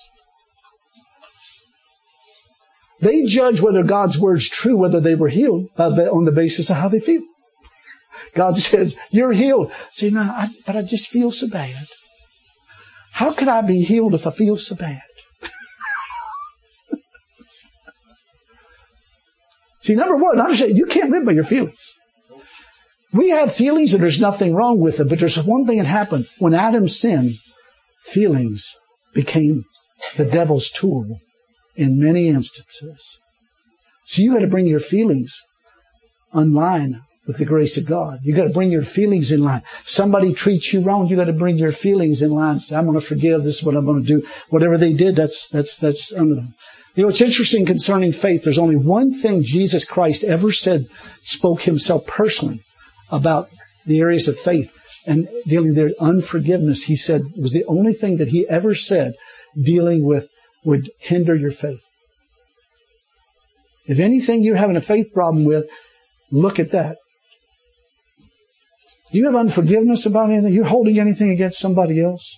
They judge whether God's word's true, whether they were healed, uh, on the basis of how they feel. God says, you're healed. See, no, I, but I just feel so bad. How could I be healed if I feel so bad? See, number one, understand, you can't live by your feelings. We have feelings and there's nothing wrong with them, but there's one thing that happened. When Adam sinned, feelings became the devil's tool in many instances. So you got to bring your feelings in line with the grace of God. You got to bring your feelings in line. Somebody treats you wrong, you got to bring your feelings in line. Say, I'm going to forgive. This is what I'm going to do. Whatever they did, that's that's that's under them. You know, it's interesting concerning faith. There's only one thing Jesus Christ ever said, spoke Himself personally about the areas of faith and dealing with unforgiveness. He said it was the only thing that he ever said dealing with would hinder your faith. If anything you're having a faith problem with, look at that. Do you have unforgiveness about anything? You're holding anything against somebody else?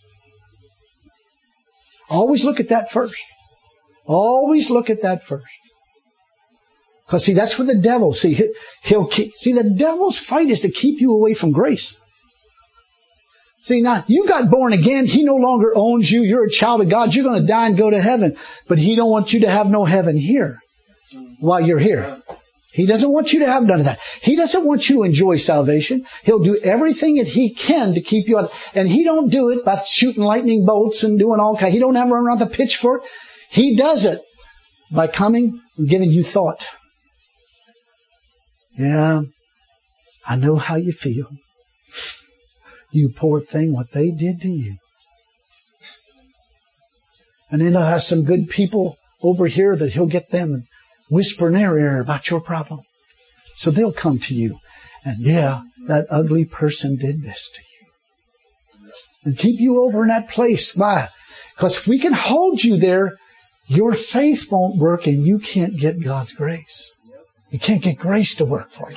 Always look at that first. Always look at that first. Because see, that's what the devil, see, he'll keep, see, the devil's fight is to keep you away from grace. See, now, you got born again. He no longer owns you. You're a child of God. You're going to die and go to heaven. But he don't want you to have no heaven here while you're here. He doesn't want you to have none of that. He doesn't want you to enjoy salvation. He'll do everything that he can to keep you out. And he don't do it by shooting lightning bolts and doing all kinds. He don't have to run around the pitchfork. He does it by coming and giving you thought. Yeah, I know how you feel. You poor thing, what they did to you. And then he'll have some good people over here that he'll get them and whisper in their ear about your problem. So they'll come to you. And yeah, that ugly person did this to you. And keep you over in that place. Why? Because if we can hold you there, your faith won't work and you can't get God's grace. You can't get grace to work for you.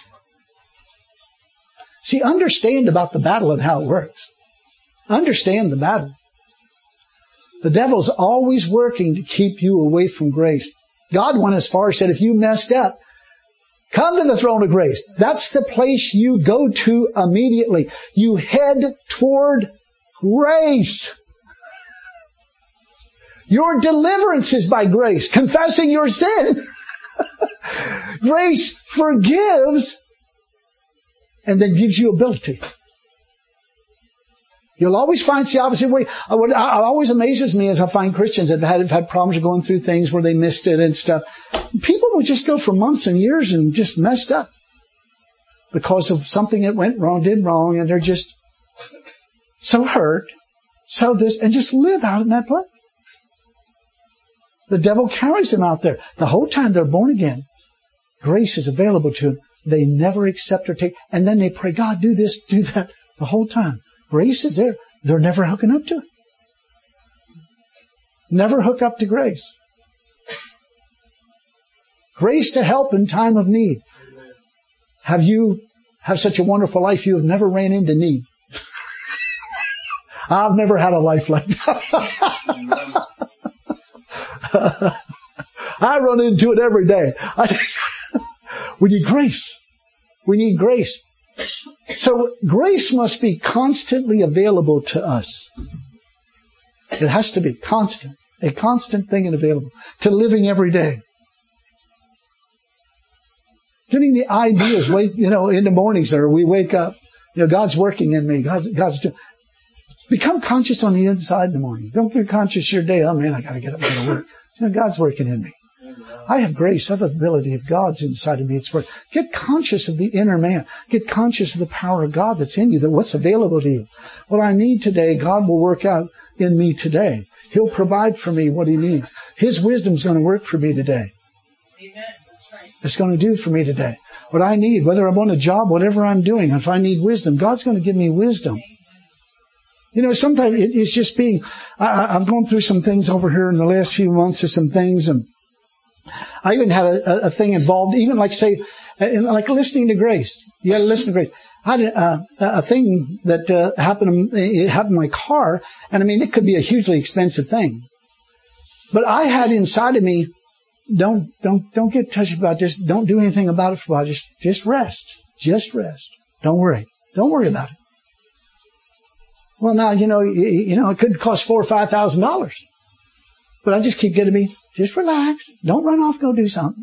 See, understand about the battle and how it works. Understand the battle. The devil's always working to keep you away from grace. God went as far as said, if you messed up, come to the throne of grace. That's the place you go to immediately. You head toward grace. Your deliverance is by grace. Confessing your sin. Grace forgives and then gives you ability. You'll always find it's the opposite way. It always amazes me as I find Christians that have had problems going through things where they missed it and stuff. People would just go for months and years and just messed up because of something that went wrong, did wrong, and they're just so hurt, so this, and just live out in that place. The devil carries them out there. The whole time they're born again, grace is available to them. They never accept or take. And then they pray, God, do this, do that. The whole time. Grace is there. They're never hooking up to it. Never hook up to grace. Grace to help in time of need. Have you have such a wonderful life you have never ran into need? I've never had a life like that. I run into it every day. I, we need grace. We need grace. So grace must be constantly available to us. It has to be constant. A constant thing and available to living every day. Getting the ideas, wake, you know, in the mornings or we wake up. You know, God's working in me. God's, God's doing. Become conscious on the inside in the morning. Don't get conscious your day. Oh man, I gotta get up and go to work. You know, God's working in me. I have grace. I have the ability of God's inside of me. It's work. Get conscious of the inner man. Get conscious of the power of God that's in you, that what's available to you. What I need today, God will work out in me today. He'll provide for me what He needs. His wisdom's going to work for me today. Amen. That's right. It's going to do for me today. What I need, whether I'm on a job, whatever I'm doing, if I need wisdom, God's going to give me wisdom. You know, sometimes it, it's just being, I, I've gone through some things over here in the last few months of some things, and I even had a, a thing involved, even like say, like listening to grace. You got to listen to grace. I had a, a thing that uh, happened. It happened in my car, and I mean, it could be a hugely expensive thing, but I had inside of me, don't, don't, don't get touchy about this. Don't do anything about it for a while. Just, just rest. Just rest. Don't worry. Don't worry about it. Well, now you know, you, you know, it could cost four or five thousand dollars, but I just keep getting me. Just relax. Don't run off. Go do something.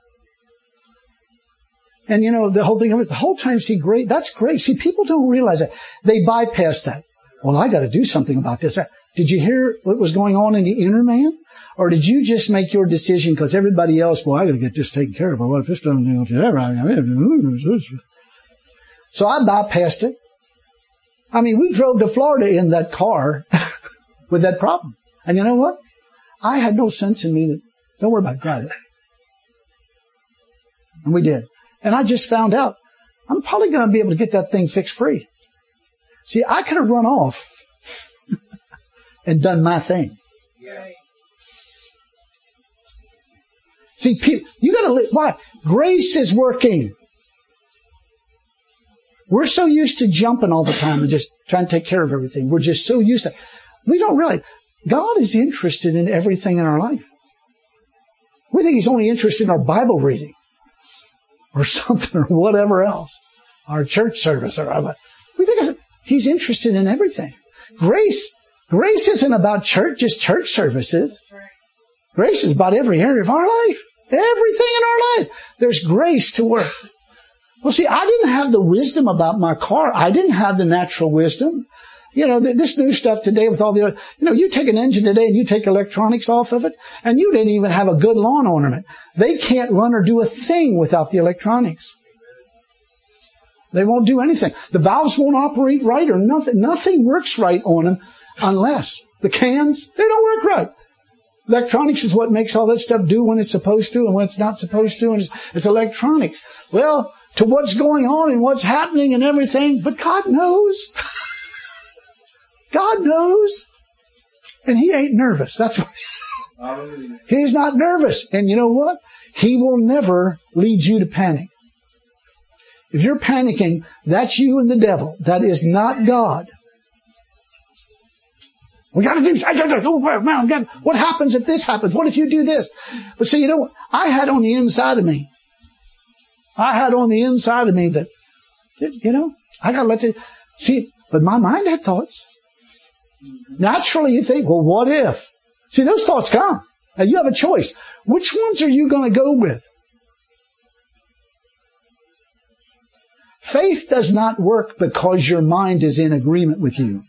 And, you know, the whole thing of it, the whole time, see, great, that's great. See, people don't realize that. They bypass that. Well, I got to do something about this. Did you hear what was going on in the inner man? Or did you just make your decision because everybody else, well, I got to get this taken care of. Or what if this doesn't go to that? So I bypassed it. I mean, we drove to Florida in that car with that problem. And you know what? I had no sense in me that, don't worry about it, drive it. And we did. And I just found out, I'm probably going to be able to get that thing fixed free. See, I could have run off and done my thing. Yeah. See, people, you got to live. Why? Grace is working. We're so used to jumping all the time and just trying to take care of everything. We're just so used to. We don't realize God is interested in everything in our life. We think He's only interested in our Bible reading or something or whatever else, our church service or our, we think He's interested in everything. Grace, grace isn't about church, just church services. Grace is about every area of our life. Everything in our life. There's grace to work. Well, see, I didn't have the wisdom about my car. I didn't have the natural wisdom. You know, this new stuff today with all the other, you know, you take an engine today and you take electronics off of it, and you didn't even have a good lawn ornament. They can't run or do a thing without the electronics. They won't do anything. The valves won't operate right or nothing. Nothing works right on them unless the cans, they don't work right. Electronics is what makes all that stuff do when it's supposed to and when it's not supposed to, and it's, it's electronics. Well, to what's going on and what's happening and everything, but God knows. God knows. And He ain't nervous. That's what. He's not nervous. And you know what? He will never lead you to panic. If you're panicking, that's you and the devil. That is not God. We got to do, oh, man, God, what happens if this happens? What if you do this? But see, you know what? I had on the inside of me, I had on the inside of me that, you know, I got to let it, see, but my mind had thoughts. Naturally, you think, well, what if? See, those thoughts come. Now, you have a choice. Which ones are you going to go with? Faith does not work because your mind is in agreement with you.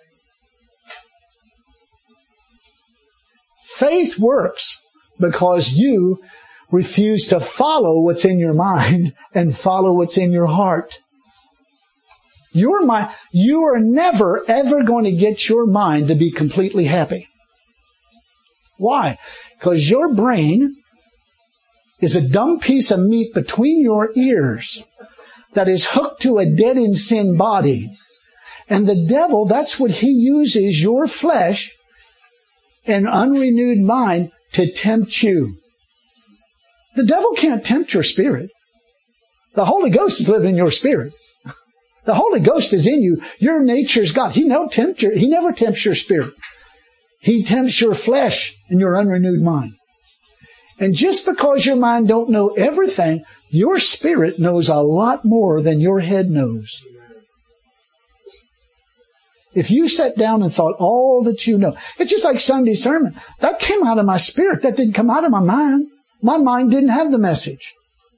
Faith works because you refuse to follow what's in your mind and follow what's in your heart. Your mind, you are never, ever going to get your mind to be completely happy. Why? Because your brain is a dumb piece of meat between your ears that is hooked to a dead in sin body. And the devil, that's what he uses, your flesh and unrenewed mind, to tempt you. The devil can't tempt your spirit. The Holy Ghost is living in your spirit. The Holy Ghost is in you. Your nature is God. He never tempts your, he never tempts your spirit. He tempts your flesh and your unrenewed mind. And just because your mind don't know everything, your spirit knows a lot more than your head knows. If you sat down and thought all that you know, it's just like Sunday sermon. That came out of my spirit. That didn't come out of my mind. My mind didn't have the message.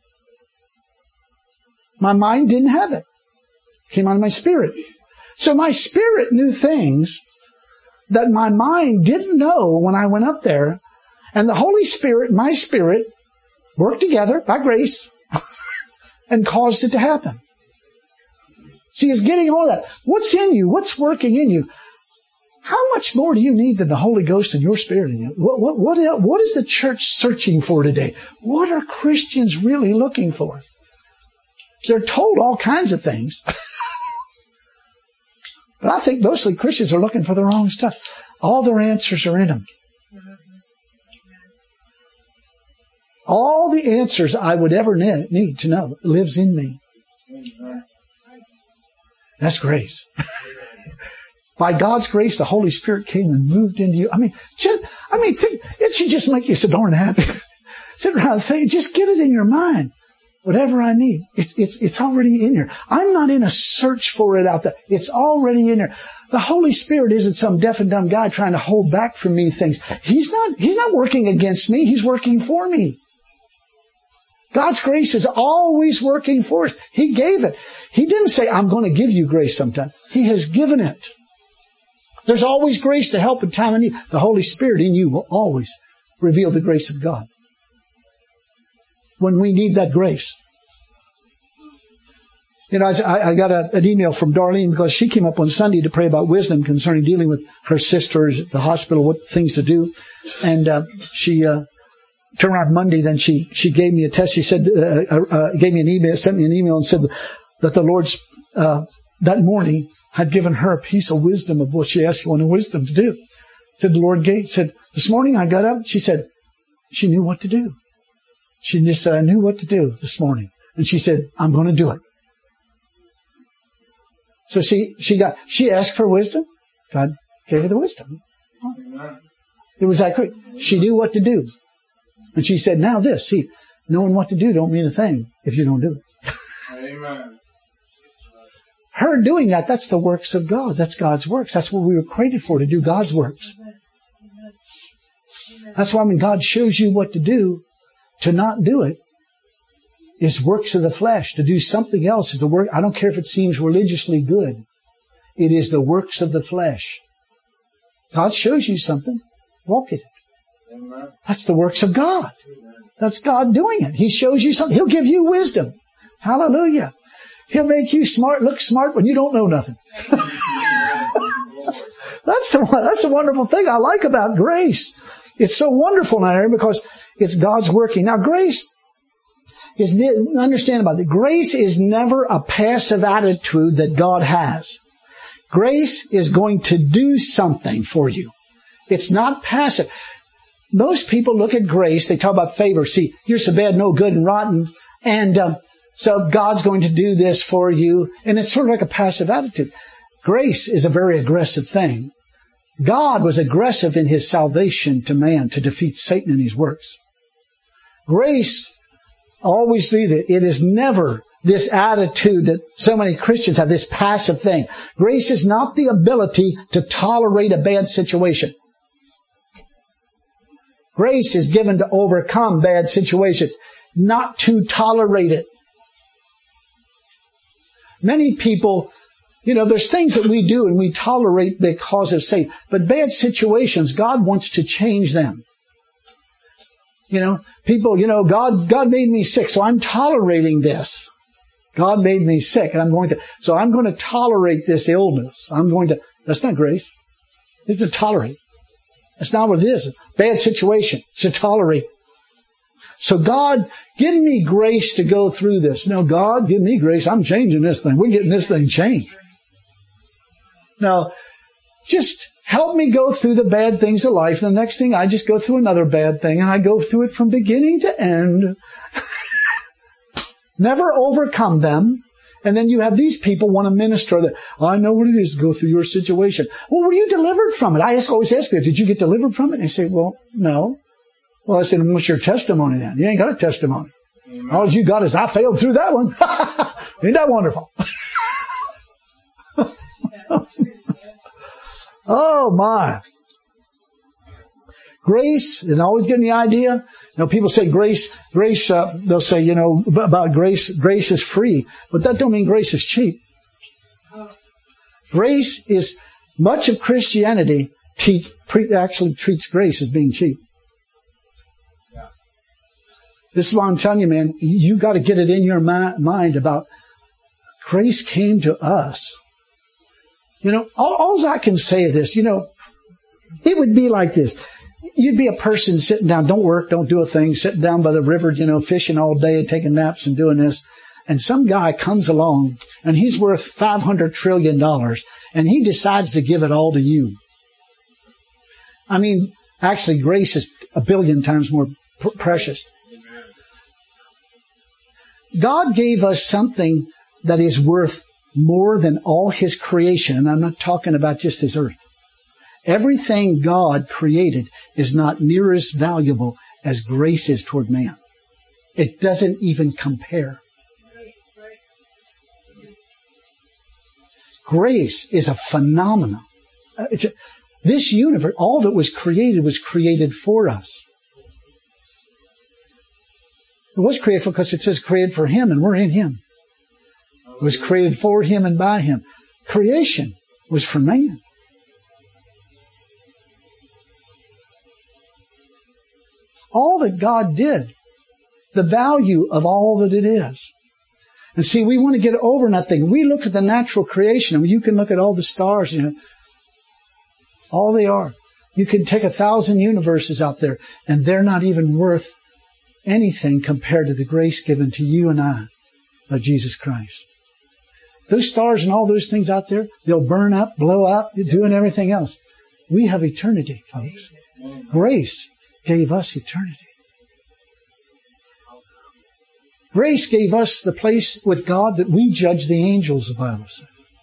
My mind didn't have it. It came out of my spirit. So my spirit knew things that my mind didn't know when I went up there. And the Holy Spirit, my spirit, worked together by grace and caused it to happen. See, it's getting all that. What's in you? What's working in you? How much more do you need than the Holy Ghost and your spirit in you? What, what, what, what is the church searching for today? What are Christians really looking for? They're told all kinds of things. But I think mostly Christians are looking for the wrong stuff. All their answers are in them. All the answers I would ever need to know lives in me. That's grace. By God's grace, the Holy Spirit came and moved into you. I mean, just, I mean, think, it should just make you so darn happy. Sit around and think, just get it in your mind. Whatever I need, it's, it's, it's already in here. I'm not in a search for it out there. It's already in there. The Holy Spirit isn't some deaf and dumb guy trying to hold back from me things. He's not, he's not working against me. He's working for me. God's grace is always working for us. He gave it. He didn't say, I'm going to give you grace sometime. He has given it. There's always grace to help in time of need. The Holy Spirit in you will always reveal the grace of God when we need that grace. You know, I, I got a, an email from Darlene because she came up on Sunday to pray about wisdom concerning dealing with her sisters at the hospital, what things to do. And uh, she uh, turned around Monday, then she, she gave me a test. She said, uh, uh, gave me an email, sent me an email and said, that the Lord uh, that morning had given her a piece of wisdom of what she asked for and wisdom to do. Said the Lord gave, said, this morning I got up, she said, she knew what to do. She just said, I knew what to do this morning. And she said, I'm going to do it. So she, she got, she asked for wisdom. God gave her the wisdom. It was that quick. She knew what to do. And she said, now this, see, knowing what to do don't mean a thing if you don't do it. Amen. Her doing that, that's the works of God. That's God's works. That's what we were created for, to do God's works. That's why when God shows you what to do, to not do it is works of the flesh. To do something else is the work. I don't care if it seems religiously good. It is the works of the flesh. God shows you something. Walk in it. That's the works of God. That's God doing it. He shows you something. He'll give you wisdom. Hallelujah. He'll make you smart, look smart when you don't know nothing. That's the that's the wonderful thing I like about grace. It's so wonderful now because it's God's working. Now, grace is the, understand about it. Grace is never a passive attitude that God has. Grace is going to do something for you. It's not passive. Most people look at grace, they talk about favor. See, you're so bad, no good, and rotten. And um, so God's going to do this for you. And it's sort of like a passive attitude. Grace is a very aggressive thing. God was aggressive in His salvation to man to defeat Satan and his works. Grace always leads it. It is never this attitude that so many Christians have, this passive thing. Grace is not the ability to tolerate a bad situation. Grace is given to overcome bad situations, not to tolerate it. Many people, you know, there's things that we do and we tolerate because of Satan. But bad situations, God wants to change them. You know, people, you know, God, God made me sick, so I'm tolerating this. God made me sick, and I'm going to, so I'm going to tolerate this illness. I'm going to, that's not grace. It's to tolerate. That's not what it is. Bad situation. It's to tolerate. So God, give me grace to go through this. No, God, give me grace. I'm changing this thing. We're getting this thing changed. Now, just help me go through the bad things of life. The next thing, I just go through another bad thing, and I go through it from beginning to end. Never overcome them. And then you have these people want to minister that, I know what it is to go through your situation. Well, were you delivered from it? I ask, always ask people, did you get delivered from it? And they say, well, no. Well, I said, what's your testimony then? You ain't got a testimony. Amen. All you got is, I failed through that one. Ain't that wonderful? Oh, my. Grace, and always getting the idea. You know, people say grace, grace, uh, they'll say, you know, about grace, grace is free. But that don't mean grace is cheap. Grace is, much of Christianity teach, pre, actually treats grace as being cheap. This is why I'm telling you, man, you got to get it in your mi- mind about grace came to us. You know, all, all I can say is this, you know, it would be like this. You'd be a person sitting down, don't work, don't do a thing, sitting down by the river, you know, fishing all day, taking naps and doing this. And some guy comes along and he's worth five hundred trillion dollars and he decides to give it all to you. I mean, actually, grace is a billion times more pr- precious. God gave us something that is worth more than all His creation. And I'm not talking about just His earth. Everything God created is not near as valuable as grace is toward man. It doesn't even compare. Grace is a phenomenon. It's a, this universe, all that was created was created for us. It was created for, because it says created for Him and we're in Him. It was created for Him and by Him. Creation was for man. All that God did, the value of all that it is. And see, we want to get over that thing. We look at the natural creation, and you can look at all the stars, you know, all they are. You can take a thousand universes out there, and they're not even worth anything compared to the grace given to you and I by Jesus Christ. Those stars and all those things out there, they'll burn up, blow up, doing everything else. We have eternity, folks. Grace gave us eternity. Grace gave us the place with God that we judge the angels, the Bible says.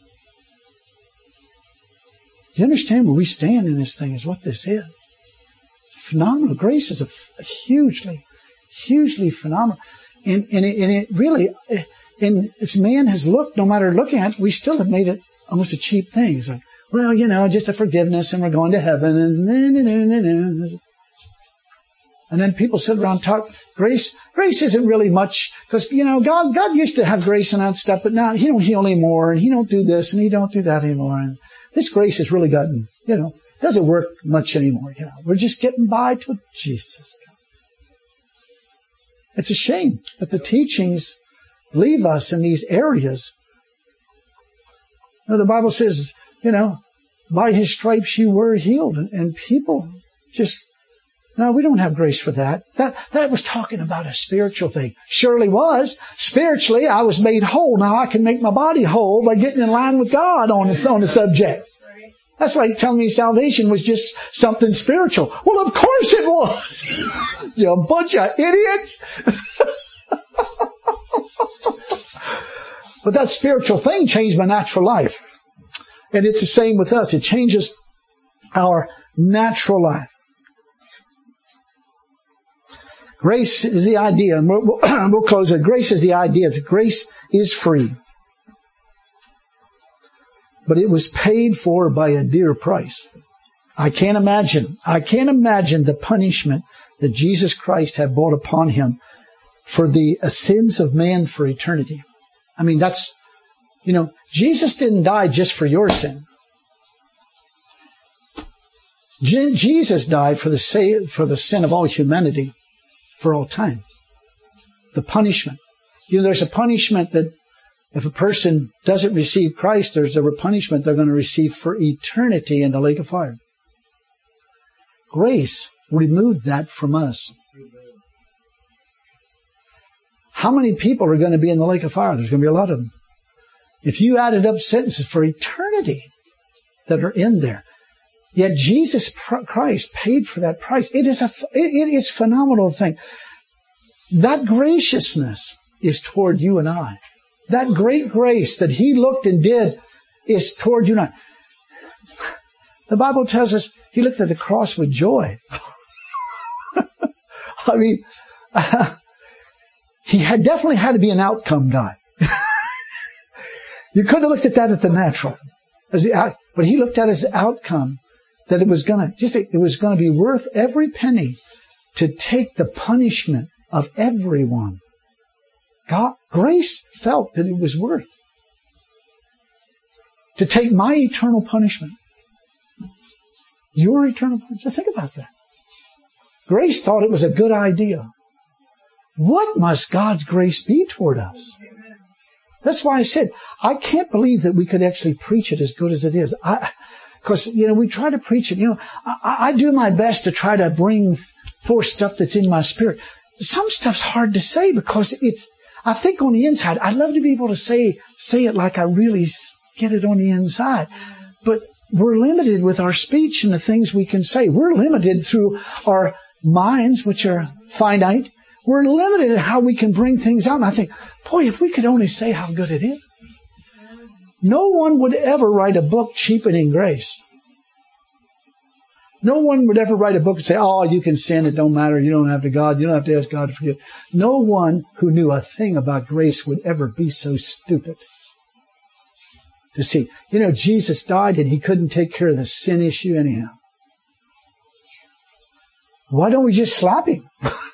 Do you understand where we stand in this thing is what this is? It's phenomenal. Grace is a, a hugely, hugely phenomenal. And, and, it, and it really, and as man has looked, no matter looking at it, we still have made it almost a cheap thing. It's like, well, you know, just a forgiveness and we're going to heaven. And, nah, nah, nah, nah, nah. And then people sit around and talk. Grace, grace isn't really much because, you know, God, God used to have grace and that stuff, but now He don't heal anymore and He don't do this and He don't do that anymore. And this grace has really gotten, you know, doesn't work much anymore. You know, we're just getting by till Jesus comes. It's a shame that the teachings leave us in these areas. You know, the Bible says, you know, by His stripes you were healed, and, and people just. No, we don't have grace for that. That that was talking about a spiritual thing. Surely was. Spiritually, I was made whole. Now I can make my body whole by getting in line with God on the, on the subject. That's like telling me salvation was just something spiritual. Well, of course it was. You're a bunch of idiots. But that spiritual thing changed my natural life. And it's the same with us. It changes our natural life. Grace is the idea, and we'll, we'll close it. Grace is the idea that grace is free. But it was paid for by a dear price. I can't imagine, I can't imagine the punishment that Jesus Christ had brought upon Him for the sins of man for eternity. I mean, that's, you know, Jesus didn't die just for your sin. Je- Jesus died for the sa- for the sin of all humanity. For all time. The punishment. You know, there's a punishment that if a person doesn't receive Christ, there's a punishment they're going to receive for eternity in the lake of fire. Grace removed that from us. How many people are going to be in the lake of fire? There's going to be a lot of them. If you added up sentences for eternity that are in there, yet Jesus Christ paid for that price. It is a, it, it is a phenomenal thing. That graciousness is toward you and I. That great grace that He looked and did is toward you and I. The Bible tells us He looked at the cross with joy. I mean, uh, He had definitely had to be an outcome guy. You could have looked at that at the natural, as the, but He looked at it as the outcome. That it was going to just it was going to be worth every penny to take the punishment of everyone. God, grace felt that it was worth to take my eternal punishment, your eternal punishment. Think about that. Grace thought it was a good idea. What must God's grace be toward us? That's why I said I can't believe that we could actually preach it as good as it is. I. Because, you know, we try to preach it. You know, I, I do my best to try to bring forth stuff that's in my spirit. Some stuff's hard to say because it's, I think on the inside, I'd love to be able to say, say it like I really get it on the inside. But we're limited with our speech and the things we can say. We're limited through our minds, which are finite. We're limited in how we can bring things out. And I think, boy, if we could only say how good it is. No one would ever write a book cheapening grace. No one would ever write a book and say, oh, you can sin, it don't matter, you don't have to God, you don't have to ask God to forgive. No one who knew a thing about grace would ever be so stupid to see. You know, Jesus died and He couldn't take care of the sin issue anyhow. Why don't we just slap Him?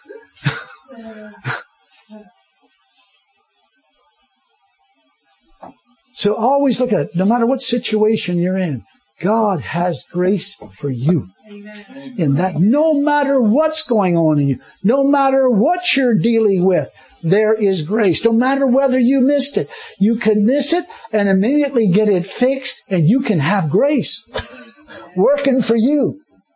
So always look at it. No matter what situation you're in, God has grace for you. Amen. In that, no matter what's going on in you, no matter what you're dealing with, there is grace. No matter whether you missed it, you can miss it and immediately get it fixed, and you can have grace working for you.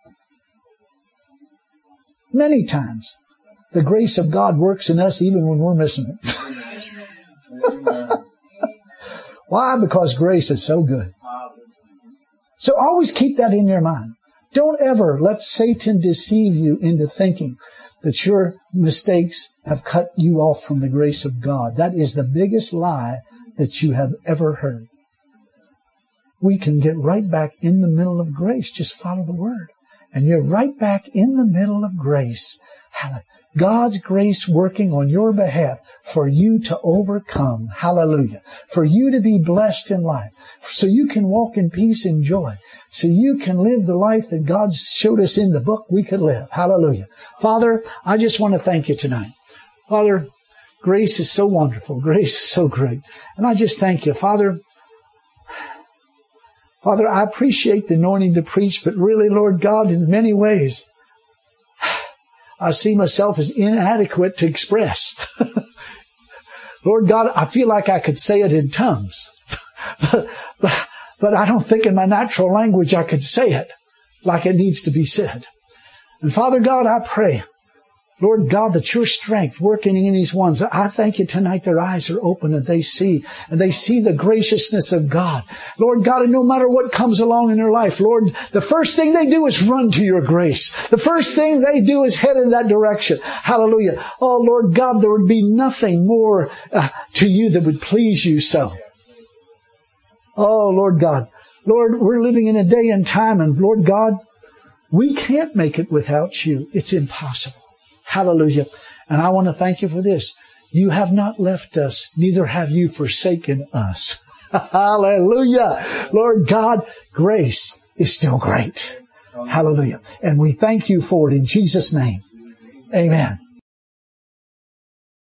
Many times, the grace of God works in us even when we're missing it. Why? Because grace is so good. So always keep that in your mind. Don't ever let Satan deceive you into thinking that your mistakes have cut you off from the grace of God. That is the biggest lie that you have ever heard. We can get right back in the middle of grace. Just follow the Word. And you're right back in the middle of grace. God's grace working on your behalf for you to overcome. Hallelujah. For you to be blessed in life. So you can walk in peace and joy. So you can live the life that God showed us in the book we could live. Hallelujah. Father, I just want to thank you tonight. Father, grace is so wonderful. Grace is so great. And I just thank you. Father, Father, I appreciate the anointing to preach, but really, Lord God, in many ways, I see myself as inadequate to express. Lord God, I feel like I could say it in tongues. but, but, but I don't think in my natural language I could say it like it needs to be said. And Father God, I pray, Lord God, that your strength working in these ones, I thank you tonight their eyes are open and they see, and they see the graciousness of God. Lord God, and no matter what comes along in their life, Lord, the first thing they do is run to your grace. The first thing they do is head in that direction. Hallelujah. Oh, Lord God, there would be nothing more uh, to you that would please you so. Oh, Lord God. Lord, we're living in a day and time, and Lord God, we can't make it without you. It's impossible. Hallelujah. And I want to thank you for this. You have not left us, neither have you forsaken us. Hallelujah. Lord God, grace is still great. Hallelujah. And we thank you for it in Jesus' name. Amen.